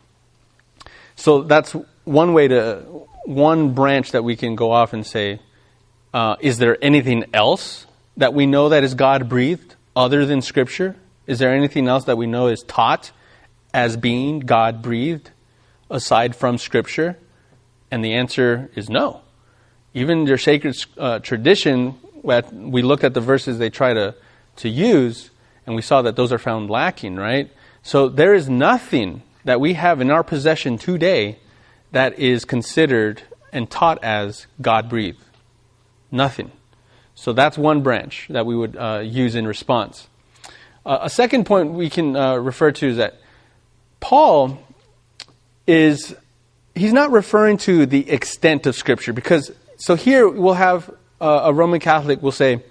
So that's one way to, one branch that we can go off and say, uh, is there anything else that we know that is God breathed other than Scripture? Is there anything else that we know is taught as being God breathed aside from Scripture? And the answer is no. Even their sacred uh, tradition, we looked at the verses they try to, to use, and we saw that those are found lacking, right? So there is nothing that we have in our possession today that is considered and taught as God-breathed. Nothing. So that's one branch that we would uh, use in response. Uh, a second point we can uh, refer to is that Paul is, he's not referring to the extent of Scripture, because, so here we'll have uh, a Roman Catholic will say,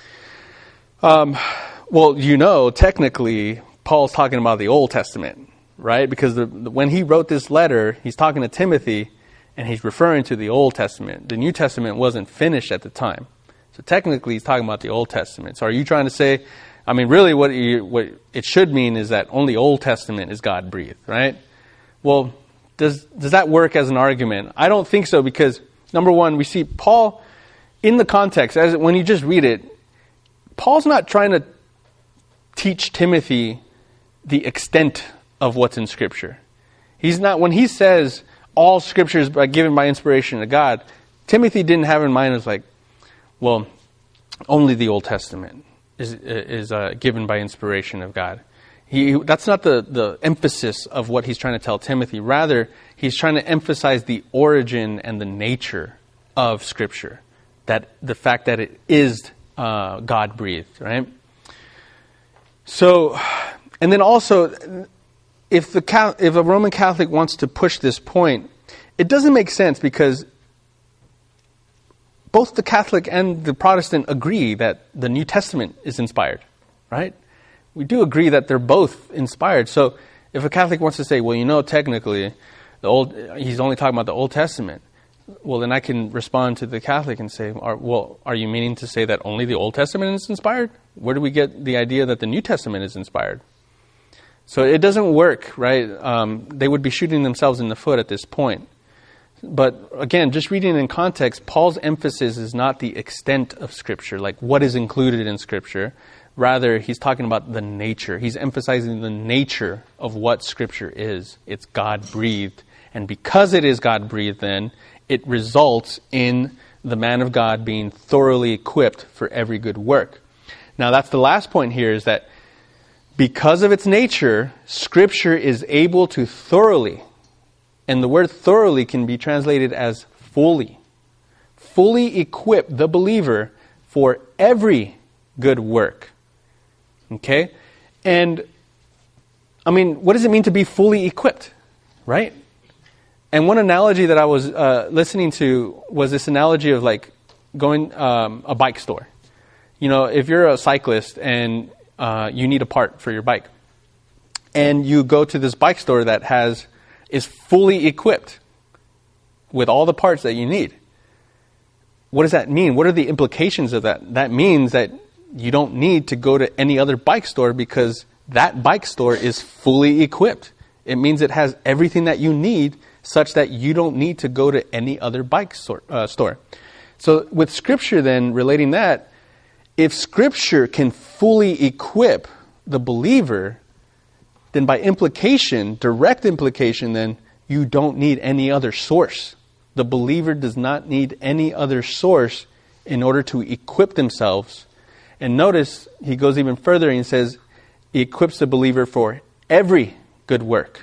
um, well, you know, technically, Paul's talking about the Old Testament, right? Because the, the, when he wrote this letter, he's talking to Timothy, and he's referring to the Old Testament. The New Testament wasn't finished at the time. So technically, he's talking about the Old Testament. So are you trying to say, I mean, really what, you, what it should mean is that only Old Testament is God-breathed, right? Well, does does that work as an argument? I don't think so, because, number one, we see Paul, in the context, as when you just read it, Paul's not trying to teach Timothy the extent of what's in Scripture. He's not, when he says all Scripture is given by inspiration of God, Timothy didn't have in mind as like, well, only the Old Testament is is uh, given by inspiration of God. He that's not the, the emphasis of what he's trying to tell Timothy. Rather, he's trying to emphasize the origin and the nature of Scripture. That the fact that it is uh, God-breathed, right? So, and then also, if the if a Roman Catholic wants to push this point, it doesn't make sense, because both the Catholic and the Protestant agree that the New Testament is inspired, right? We do agree that they're both inspired. So if a Catholic wants to say, well, you know, technically, the old he's only talking about the Old Testament, well, then I can respond to the Catholic and say, are, well, are you meaning to say that only the Old Testament is inspired? Where do we get the idea that the New Testament is inspired? So it doesn't work, right? Um, they would be shooting themselves in the foot at this point. But again, just reading in context, Paul's emphasis is not the extent of Scripture, like what is included in Scripture. Rather, he's talking about the nature. He's emphasizing the nature of what Scripture is. It's God-breathed. And because it is God-breathed, then, it results in the man of God being thoroughly equipped for every good work. Now, that's the last point here, is that because of its nature, Scripture is able to thoroughly, and the word thoroughly can be translated as fully, fully equip the believer for every good work. Okay? And, I mean, what does it mean to be fully equipped? Right? And one analogy that I was uh, listening to was this analogy of like going um, a bike store. You know, if you're a cyclist and uh, you need a part for your bike, and you go to this bike store that has is fully equipped with all the parts that you need, what does that mean? What are the implications of that? That means that you don't need to go to any other bike store, because that bike store is fully equipped. It means it has everything that you need, such that you don't need to go to any other bike store. Uh, store. So with Scripture then, relating that, if Scripture can fully equip the believer, then by implication, direct implication, then you don't need any other source. The believer does not need any other source in order to equip themselves. And notice, he goes even further and says, he equips the believer for every good work.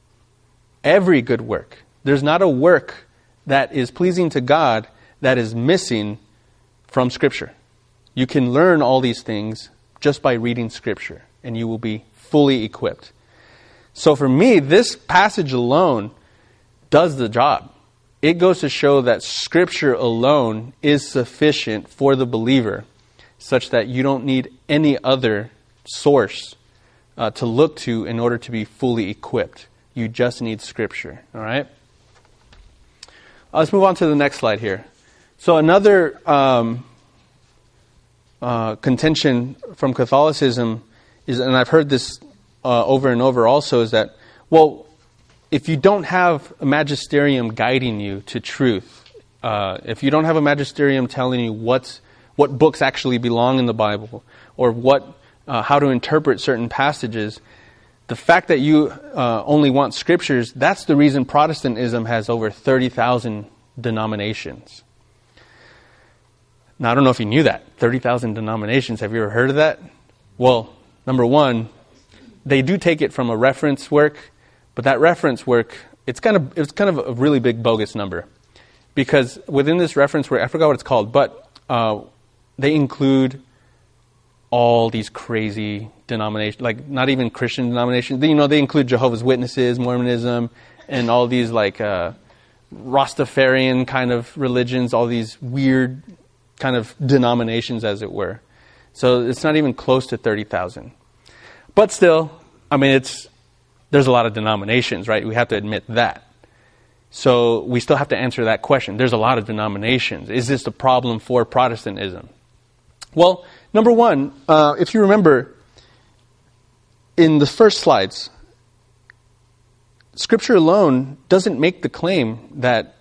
Every good work. There's not a work that is pleasing to God that is missing from Scripture. You can learn all these things just by reading Scripture, and you will be fully equipped. So for me, this passage alone does the job. It goes to show that Scripture alone is sufficient for the believer, such that you don't need any other source uh, to look to in order to be fully equipped. You just need Scripture. All right? Uh, let's move on to the next slide here. So another um, uh, contention from Catholicism is, and I've heard this uh, over and over also, is that, well, if you don't have a magisterium guiding you to truth, uh, if you don't have a magisterium telling you what's, what books actually belong in the Bible, or what uh, how to interpret certain passages, the fact that you uh, only want scriptures, that's the reason Protestantism has over thirty thousand denominations. Now, I don't know if you knew that. thirty thousand denominations. Have you ever heard of that? Well, number one, they do take it from a reference work. But that reference work, it's kind of it's kind of a really big bogus number, because within this reference work, I forgot what it's called, but uh, they include all these crazy denominations, like not even Christian denominations. You know, they include Jehovah's Witnesses, Mormonism, and all these like uh, Rastafarian kind of religions, all these weird kind of denominations, as it were. So it's not even close to thirty thousand. But still, I mean, it's there's a lot of denominations, right? We have to admit that. So we still have to answer that question. There's a lot of denominations. Is this a problem for Protestantism? Well, number one, uh, if you remember, in the first slides, Scripture alone doesn't make the claim that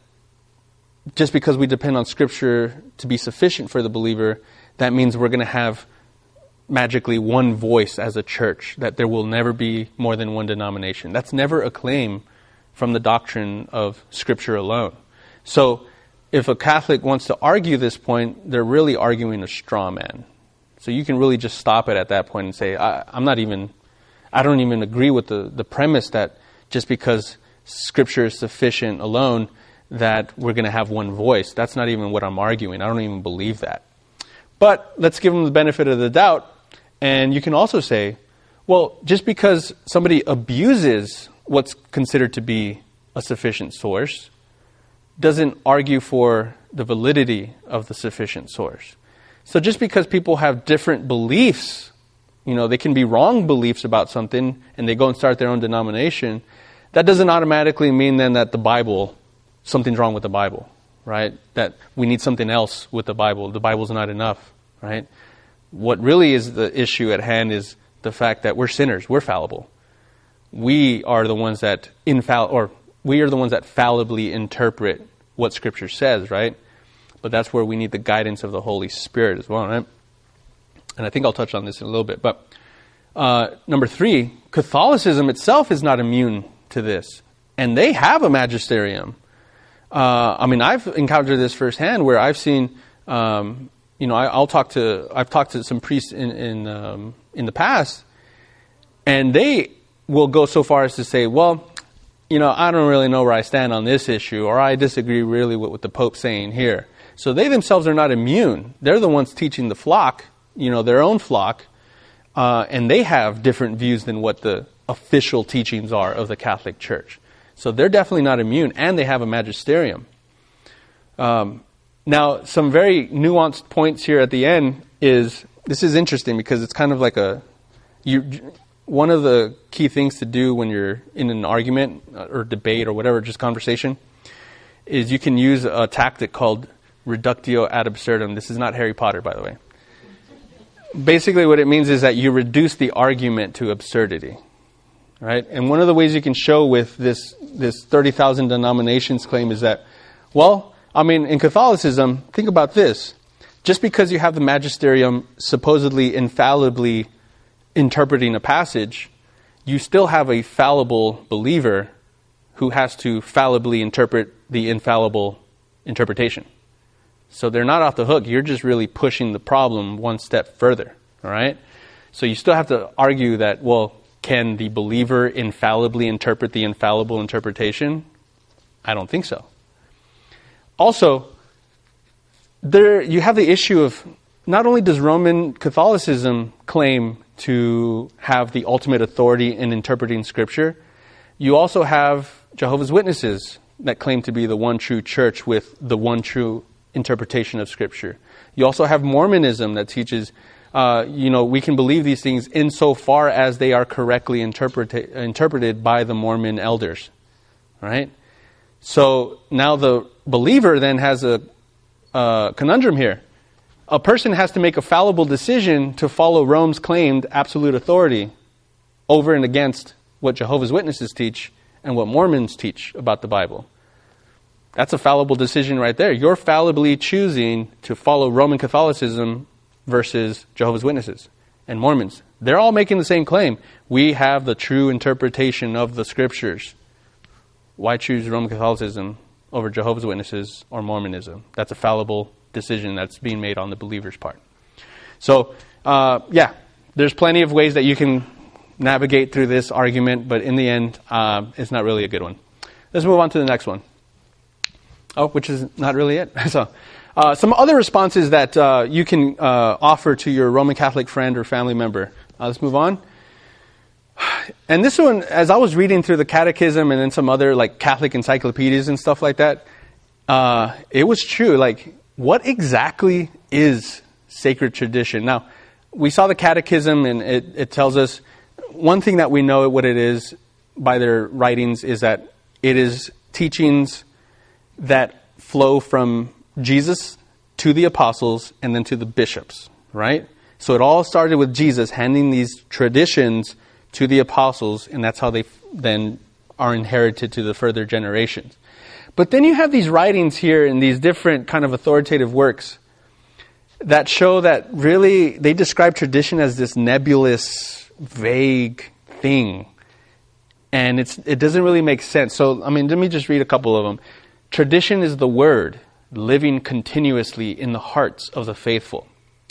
just because we depend on Scripture to be sufficient for the believer, that means we're going to have magically one voice as a church, that there will never be more than one denomination. That's never a claim from the doctrine of Scripture alone. So if a Catholic wants to argue this point, they're really arguing a straw man. So you can really just stop it at that point and say, I, I'm not even, I don't even agree with the, the premise that just because Scripture is sufficient alone, that we're going to have one voice. That's not even what I'm arguing. I don't even believe that. But let's give them the benefit of the doubt. And you can also say, well, just because somebody abuses what's considered to be a sufficient source doesn't argue for the validity of the sufficient source. So just because people have different beliefs, you know, they can be wrong beliefs about something and they go and start their own denomination, that doesn't automatically mean then that the Bible, something's wrong with the Bible, right? That we need something else with the Bible. The Bible's not enough, right? What really is the issue at hand is the fact that we're sinners. We're fallible. We are the ones that infall, or we are the ones that fallibly interpret what Scripture says, right? But that's where we need the guidance of the Holy Spirit as well, right? And I think I'll touch on this in a little bit. But uh, number three, Catholicism itself is not immune to this, and they have a magisterium. Uh, I mean, I've encountered this firsthand, where I've seen. Um, You know, I, I'll talk to. I've talked to some priests in in, um, in the past, and they will go so far as to say, "Well, you know, I don't really know where I stand on this issue, or I disagree really with what the Pope's saying here." So they themselves are not immune. They're the ones teaching the flock, you know, their own flock, uh, and they have different views than what the official teachings are of the Catholic Church. So they're definitely not immune, and they have a magisterium. Um, Now, some very nuanced points here at the end is, this is interesting because it's kind of like a, you, one of the key things to do when you're in an argument or debate or whatever, just conversation, is you can use a tactic called reductio ad absurdum. This is not Harry Potter, by the way. Basically what it means is that you reduce the argument to absurdity, right? And one of the ways you can show with this, this thirty thousand denominations claim is that, well, I mean, in Catholicism, think about this. Just because you have the magisterium supposedly infallibly interpreting a passage, you still have a fallible believer who has to fallibly interpret the infallible interpretation. So they're not off the hook. You're just really pushing the problem one step further, all right? So you still have to argue that, well, can the believer infallibly interpret the infallible interpretation? I don't think so. Also, there you have the issue of, not only does Roman Catholicism claim to have the ultimate authority in interpreting Scripture, you also have Jehovah's Witnesses that claim to be the one true church with the one true interpretation of Scripture. You also have Mormonism that teaches, uh, you know, we can believe these things insofar as they are correctly interpreted interpreted by the Mormon elders, right? So now the believer then has a, a conundrum here. A person has to make a fallible decision to follow Rome's claimed absolute authority over and against what Jehovah's Witnesses teach and what Mormons teach about the Bible. That's a fallible decision right there. You're fallibly choosing to follow Roman Catholicism versus Jehovah's Witnesses and Mormons. They're all making the same claim. We have the true interpretation of the Scriptures. Why choose Roman Catholicism over Jehovah's Witnesses or Mormonism? That's a fallible decision that's being made on the believer's part. So, uh, yeah, there's plenty of ways that you can navigate through this argument, but in the end, uh, it's not really a good one. Let's move on to the next one. Oh, which is not really it. So, uh, some other responses that uh, you can uh, offer to your Roman Catholic friend or family member. Uh, let's move on. And this one, as I was reading through the Catechism and then some other like Catholic encyclopedias and stuff like that, uh, it was true. Like, what exactly is sacred tradition? Now, we saw the Catechism, and it, it tells us one thing that we know what it is by their writings is that it is teachings that flow from Jesus to the apostles and then to the bishops, right? So it all started with Jesus handing these traditions to the apostles, and that's how they then are inherited to the further generations. But then you have these writings here in these different kind of authoritative works that show that really they describe tradition as this nebulous, vague thing. And it's it doesn't really make sense. So, I mean, let me just read a couple of them. Tradition is the word living continuously in the hearts of the faithful.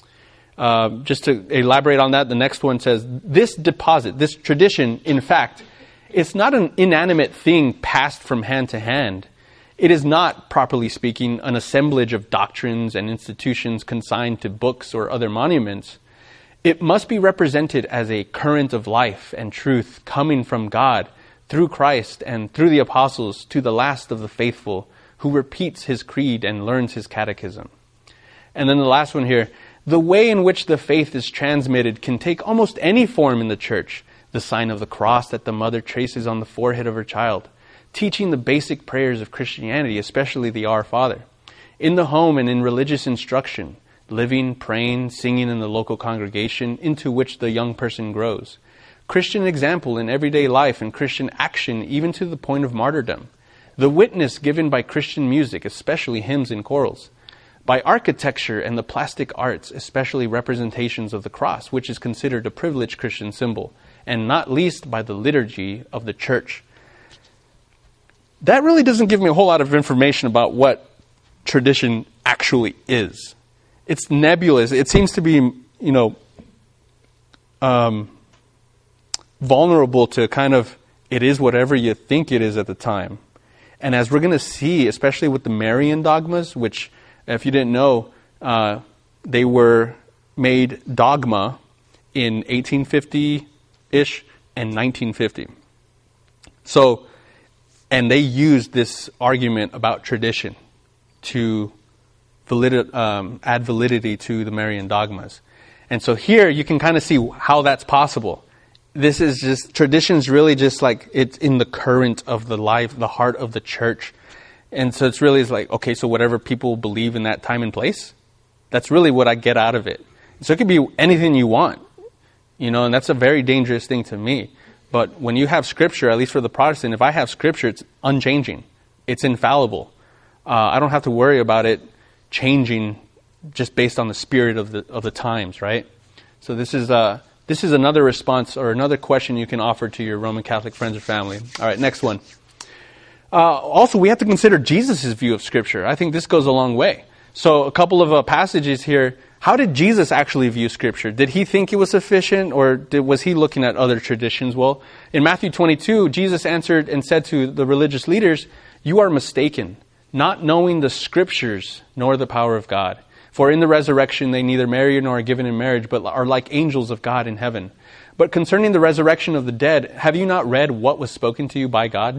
Uh, just to elaborate on that, the next one says, this deposit, this tradition, in fact, it's not an inanimate thing passed from hand to hand. It is not, properly speaking, an assemblage of doctrines and institutions consigned to books or other monuments. It must be represented as a current of life and truth coming from God through Christ and through the apostles to the last of the faithful who repeats his creed and learns his catechism. And then the last one here, the way in which the faith is transmitted can take almost any form in the church. The sign of the cross that the mother traces on the forehead of her child. Teaching the basic prayers of Christianity, especially the Our Father. In the home and in religious instruction. Living, praying, singing in the local congregation into which the young person grows. Christian example in everyday life and Christian action even to the point of martyrdom. The witness given by Christian music, especially hymns and chorals. By architecture and the plastic arts, especially representations of the cross, which is considered a privileged Christian symbol, and not least by the liturgy of the church. That really doesn't give me a whole lot of information about what tradition actually is. It's nebulous. It seems to be, you know, um, vulnerable to kind of, it is whatever you think it is at the time. And as we're going to see, especially with the Marian dogmas, which, if you didn't know, uh, they were made dogma in eighteen fifty-ish and nineteen fifty. So, and they used this argument about tradition to valid, um, add validity to the Marian dogmas. And so here you can kind of see how that's possible. This is just, tradition's really just like, it's in the current of the life, the heart of the church. And so it's really is like, okay, so whatever people believe in that time and place, that's really what I get out of it. So it could be anything you want, you know, and that's a very dangerous thing to me. But when you have Scripture, at least for the Protestant, if I have Scripture, it's unchanging. It's infallible. Uh, I don't have to worry about it changing just based on the spirit of the of the times, right? So this is uh, this is another response or another question you can offer to your Roman Catholic friends or family. All right, next one. Uh, also, we have to consider Jesus' view of Scripture. I think this goes a long way. So a couple of uh, passages here. How did Jesus actually view Scripture? Did he think it was sufficient, or did, was he looking at other traditions? Well, in Matthew twenty-two, Jesus answered and said to the religious leaders, "You are mistaken, not knowing the Scriptures nor the power of God. For in the resurrection they neither marry nor are given in marriage, but are like angels of God in heaven. But concerning the resurrection of the dead, have you not read what was spoken to you by God?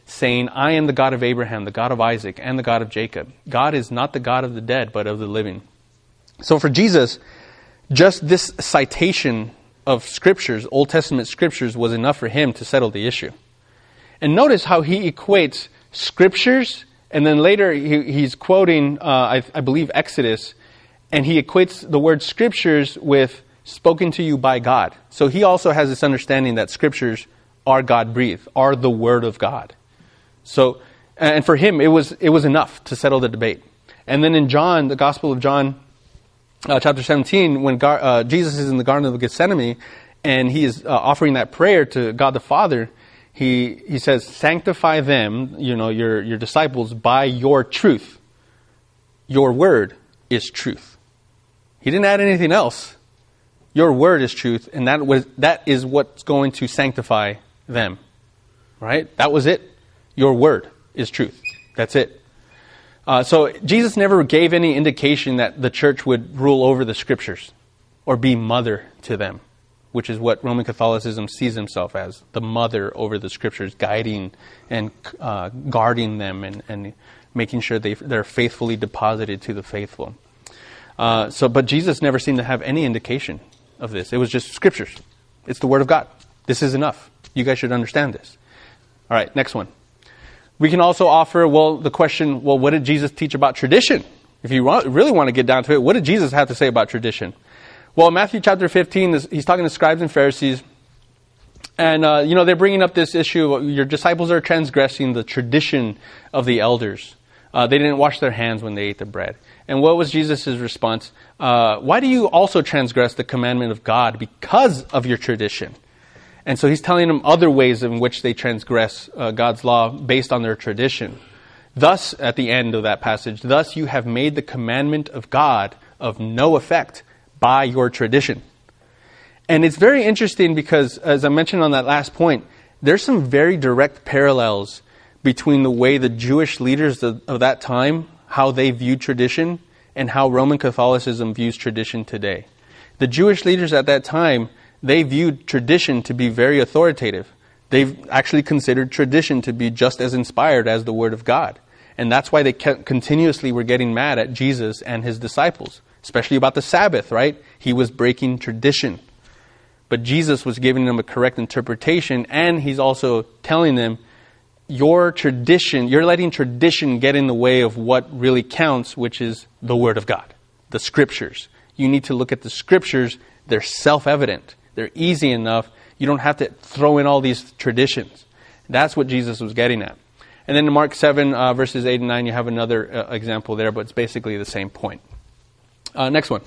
saying, I am the God of Abraham, the God of Isaac, and the God of Jacob. God is not the God of the dead, but of the living. So for Jesus, just this citation of scriptures, Old Testament scriptures, was enough for him to settle the issue. And notice how he equates scriptures, and then later he, he's quoting, uh, I, I believe, Exodus, and he equates the word scriptures with spoken to you by God. So he also has this understanding that scriptures are God-breathed, are the word of God. So, and for him, it was it was enough to settle the debate. And then in John, the Gospel of John, uh, chapter seventeen, when Gar- uh, Jesus is in the Garden of Gethsemane, and he is uh, offering that prayer to God the Father, he he says, "Sanctify them, you know, your your disciples, by your truth. Your word is truth." He didn't add anything else. Your word is truth, and that was that is what's going to sanctify them. Right? That was it. Your word is truth. That's it. Uh, so Jesus never gave any indication that the church would rule over the scriptures or be mother to them, which is what Roman Catholicism sees himself as, the mother over the scriptures, guiding and uh, guarding them and, and making sure they, they're faithfully deposited to the faithful. Uh, so, but Jesus never seemed to have any indication of this. It was just scriptures. It's the word of God. This is enough. You guys should understand this. All right, next one. We can also offer, well, the question, well, what did Jesus teach about tradition? If you want, really want to get down to it, what did Jesus have to say about tradition? Well, in Matthew chapter fifteen, he's talking to scribes and Pharisees. And, uh, you know, they're bringing up this issue, your disciples are transgressing the tradition of the elders. Uh, they didn't wash their hands when they ate the bread. And what was Jesus' response? Uh, why do you also transgress the commandment of God because of your tradition? And so he's telling them other ways in which they transgress uh, God's law based on their tradition. Thus, at the end of that passage, thus you have made the commandment of God of no effect by your tradition. And it's very interesting because, as I mentioned on that last point, there's some very direct parallels between the way the Jewish leaders of, of that time, how they viewed tradition, and how Roman Catholicism views tradition today. The Jewish leaders at that time, they viewed tradition to be very authoritative. They've actually considered tradition to be just as inspired as the Word of God. And that's why they kept, continuously were getting mad at Jesus and his disciples, especially about the Sabbath, right? He was breaking tradition. But Jesus was giving them a correct interpretation, and he's also telling them, your tradition, you're letting tradition get in the way of what really counts, which is the Word of God, the Scriptures. You need to look at the Scriptures. They're self-evident. They're easy enough. You don't have to throw in all these traditions. That's what Jesus was getting at. And then in Mark seven, uh, verses eight and nine, you have another uh, example there, but it's basically the same point. Uh, next one.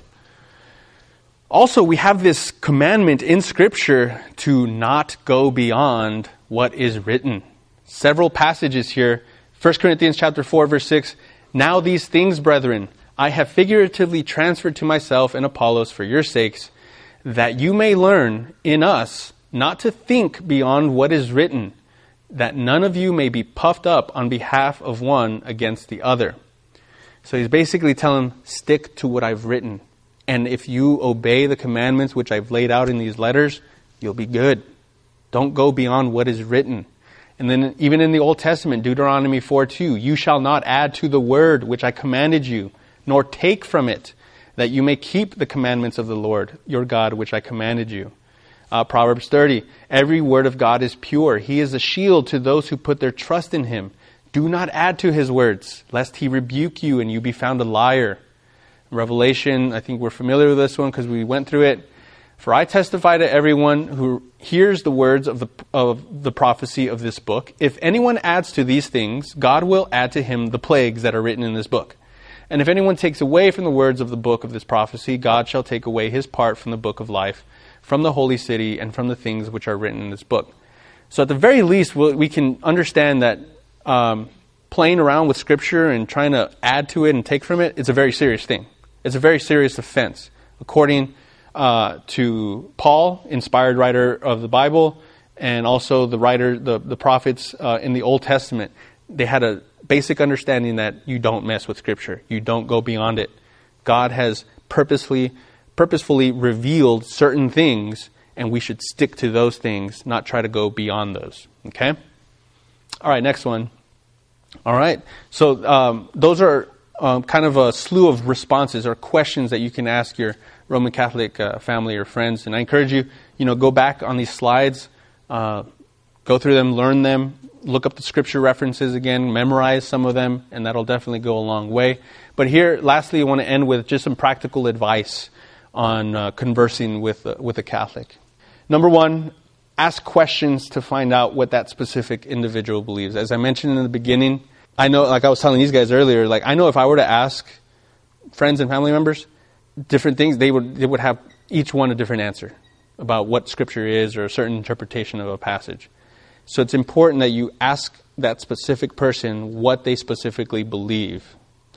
Also, we have this commandment in Scripture to not go beyond what is written. Several passages here. First Corinthians chapter four, verse six. Now these things, brethren, I have figuratively transferred to myself and Apollos for your sakes, that you may learn in us not to think beyond what is written, that none of you may be puffed up on behalf of one against the other. So he's basically telling them, stick to what I've written. And if you obey the commandments which I've laid out in these letters, you'll be good. Don't go beyond what is written. And then even in the Old Testament, Deuteronomy four two, you shall not add to the word which I commanded you, nor take from it, that you may keep the commandments of the Lord, your God, which I commanded you. Uh, Proverbs thirty, every word of God is pure. He is a shield to those who put their trust in him. Do not add to his words, lest he rebuke you and you be found a liar. Revelation, I think we're familiar with this one because we went through it. For I testify to everyone who hears the words of the of the prophecy of this book. If anyone adds to these things, God will add to him the plagues that are written in this book. And if anyone takes away from the words of the book of this prophecy, God shall take away his part from the book of life, from the holy city, and from the things which are written in this book. So at the very least, we can understand that um, playing around with Scripture and trying to add to it and take from it is a very serious thing. It's a very serious offense. According uh, to Paul, inspired writer of the Bible, and also the writer, the, the prophets uh, in the Old Testament, they had a basic understanding that you don't mess with Scripture. You don't go beyond it. God has purposely, purposefully revealed certain things, and we should stick to those things, not try to go beyond those. Okay? All right, next one. All right, so um, those are um, kind of a slew of responses or questions that you can ask your Roman Catholic uh, family or friends. And I encourage you, you know, go back on these slides, uh, go through them, learn them, look up the scripture references again, memorize some of them, and that'll definitely go a long way. But here, lastly, I want to end with just some practical advice on uh, conversing with uh, with a Catholic. Number one, ask questions to find out what that specific individual believes. As I mentioned in the beginning, I know, like I was telling these guys earlier, like I know if I were to ask friends and family members different things, they would they would have each one a different answer about what Scripture is or a certain interpretation of a passage. So it's important that you ask that specific person what they specifically believe.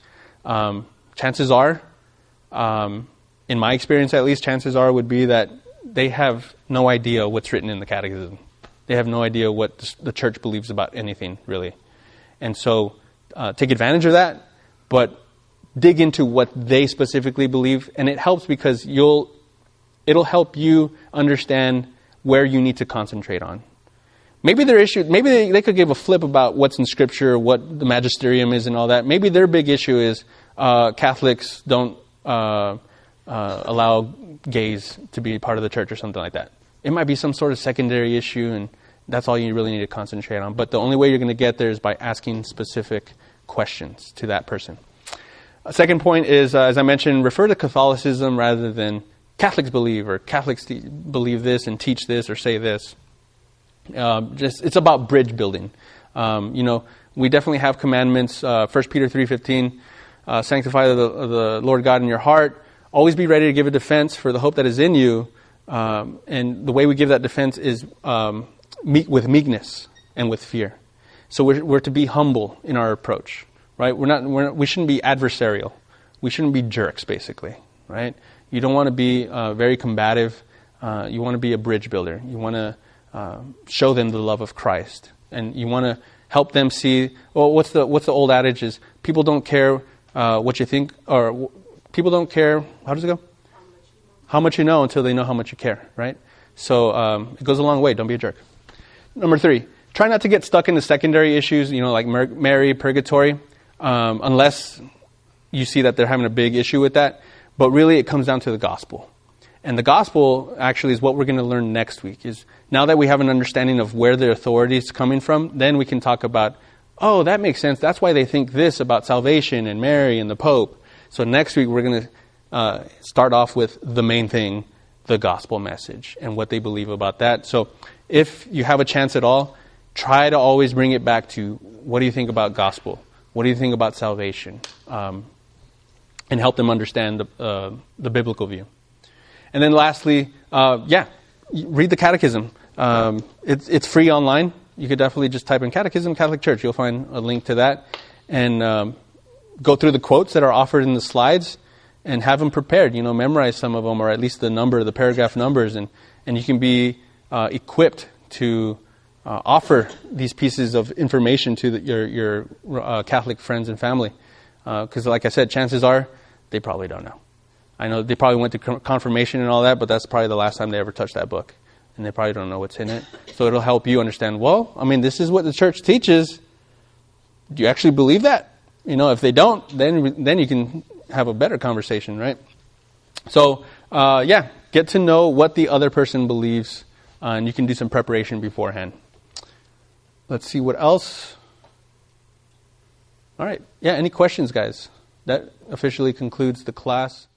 Um, chances are, um, in my experience at least, chances are would be that they have no idea what's written in the catechism. They have no idea what the church believes about anything, really. And so uh, take advantage of that, but dig into what they specifically believe. And it helps because you'll it'll help you understand where you need to concentrate on. Maybe their issue, maybe they, they could give a flip about what's in Scripture, what the magisterium is and all that. Maybe their big issue is uh, Catholics don't uh, uh, allow gays to be part of the church or something like that. It might be some sort of secondary issue, and that's all you really need to concentrate on. But the only way you're going to get there is by asking specific questions to that person. A second point is, uh, as I mentioned, refer to Catholicism rather than Catholics believe, or Catholics te- believe this and teach this or say this. Uh, just it's about bridge building. Um, you know, we definitely have commandments. Uh, First Peter three fifteen, uh, sanctify the, the Lord God in your heart. Always be ready to give a defense for the hope that is in you. Um, and the way we give that defense is um, meek, with meekness and with fear. So we're, we're to be humble in our approach, right? We're not, we're not, we shouldn't be adversarial. We shouldn't be jerks, basically, right? You don't want to be uh, very combative. Uh, you want to be a bridge builder. You want to uh, show them the love of Christ, and you want to help them see. Well, what's the what's the old adage is people don't care uh, what you think, or w- people don't care. How does it go? How much you know until they know how much you care, right? So um, it goes a long way. Don't be a jerk. Number three, try not to get stuck in the secondary issues, you know, like Mer- Mary, purgatory, um, unless you see that they're having a big issue with that. But really, it comes down to the gospel. And the gospel actually is what we're going to learn next week. Is now that we have an understanding of where the authority is coming from, then we can talk about, oh, that makes sense. That's why they think this about salvation and Mary and the Pope. So next week, we're going to Uh, start off with the main thing, the gospel message, and what they believe about that. So if you have a chance at all, try to always bring it back to, what do you think about gospel? What do you think about salvation? Um, and help them understand the, uh, the biblical view. And then lastly, uh, yeah, read the catechism. Um, it's, it's free online. You could definitely just type in Catechism Catholic Church. You'll find a link to that. And um, go through the quotes that are offered in the slides, and have them prepared, you know, memorize some of them, or at least the number, the paragraph numbers, and, and you can be uh, equipped to uh, offer these pieces of information to the, your, your uh, Catholic friends and family. Because uh, like I said, chances are they probably don't know. I know they probably went to confirmation and all that, but that's probably the last time they ever touched that book. And they probably don't know what's in it. So it'll help you understand, well, I mean, this is what the church teaches. Do you actually believe that? You know, if they don't, then then you can have a better conversation, right? So, uh, yeah, get to know what the other person believes, uh, and you can do some preparation beforehand. Let's see what else. All right. Yeah, any questions, guys? That officially concludes the class.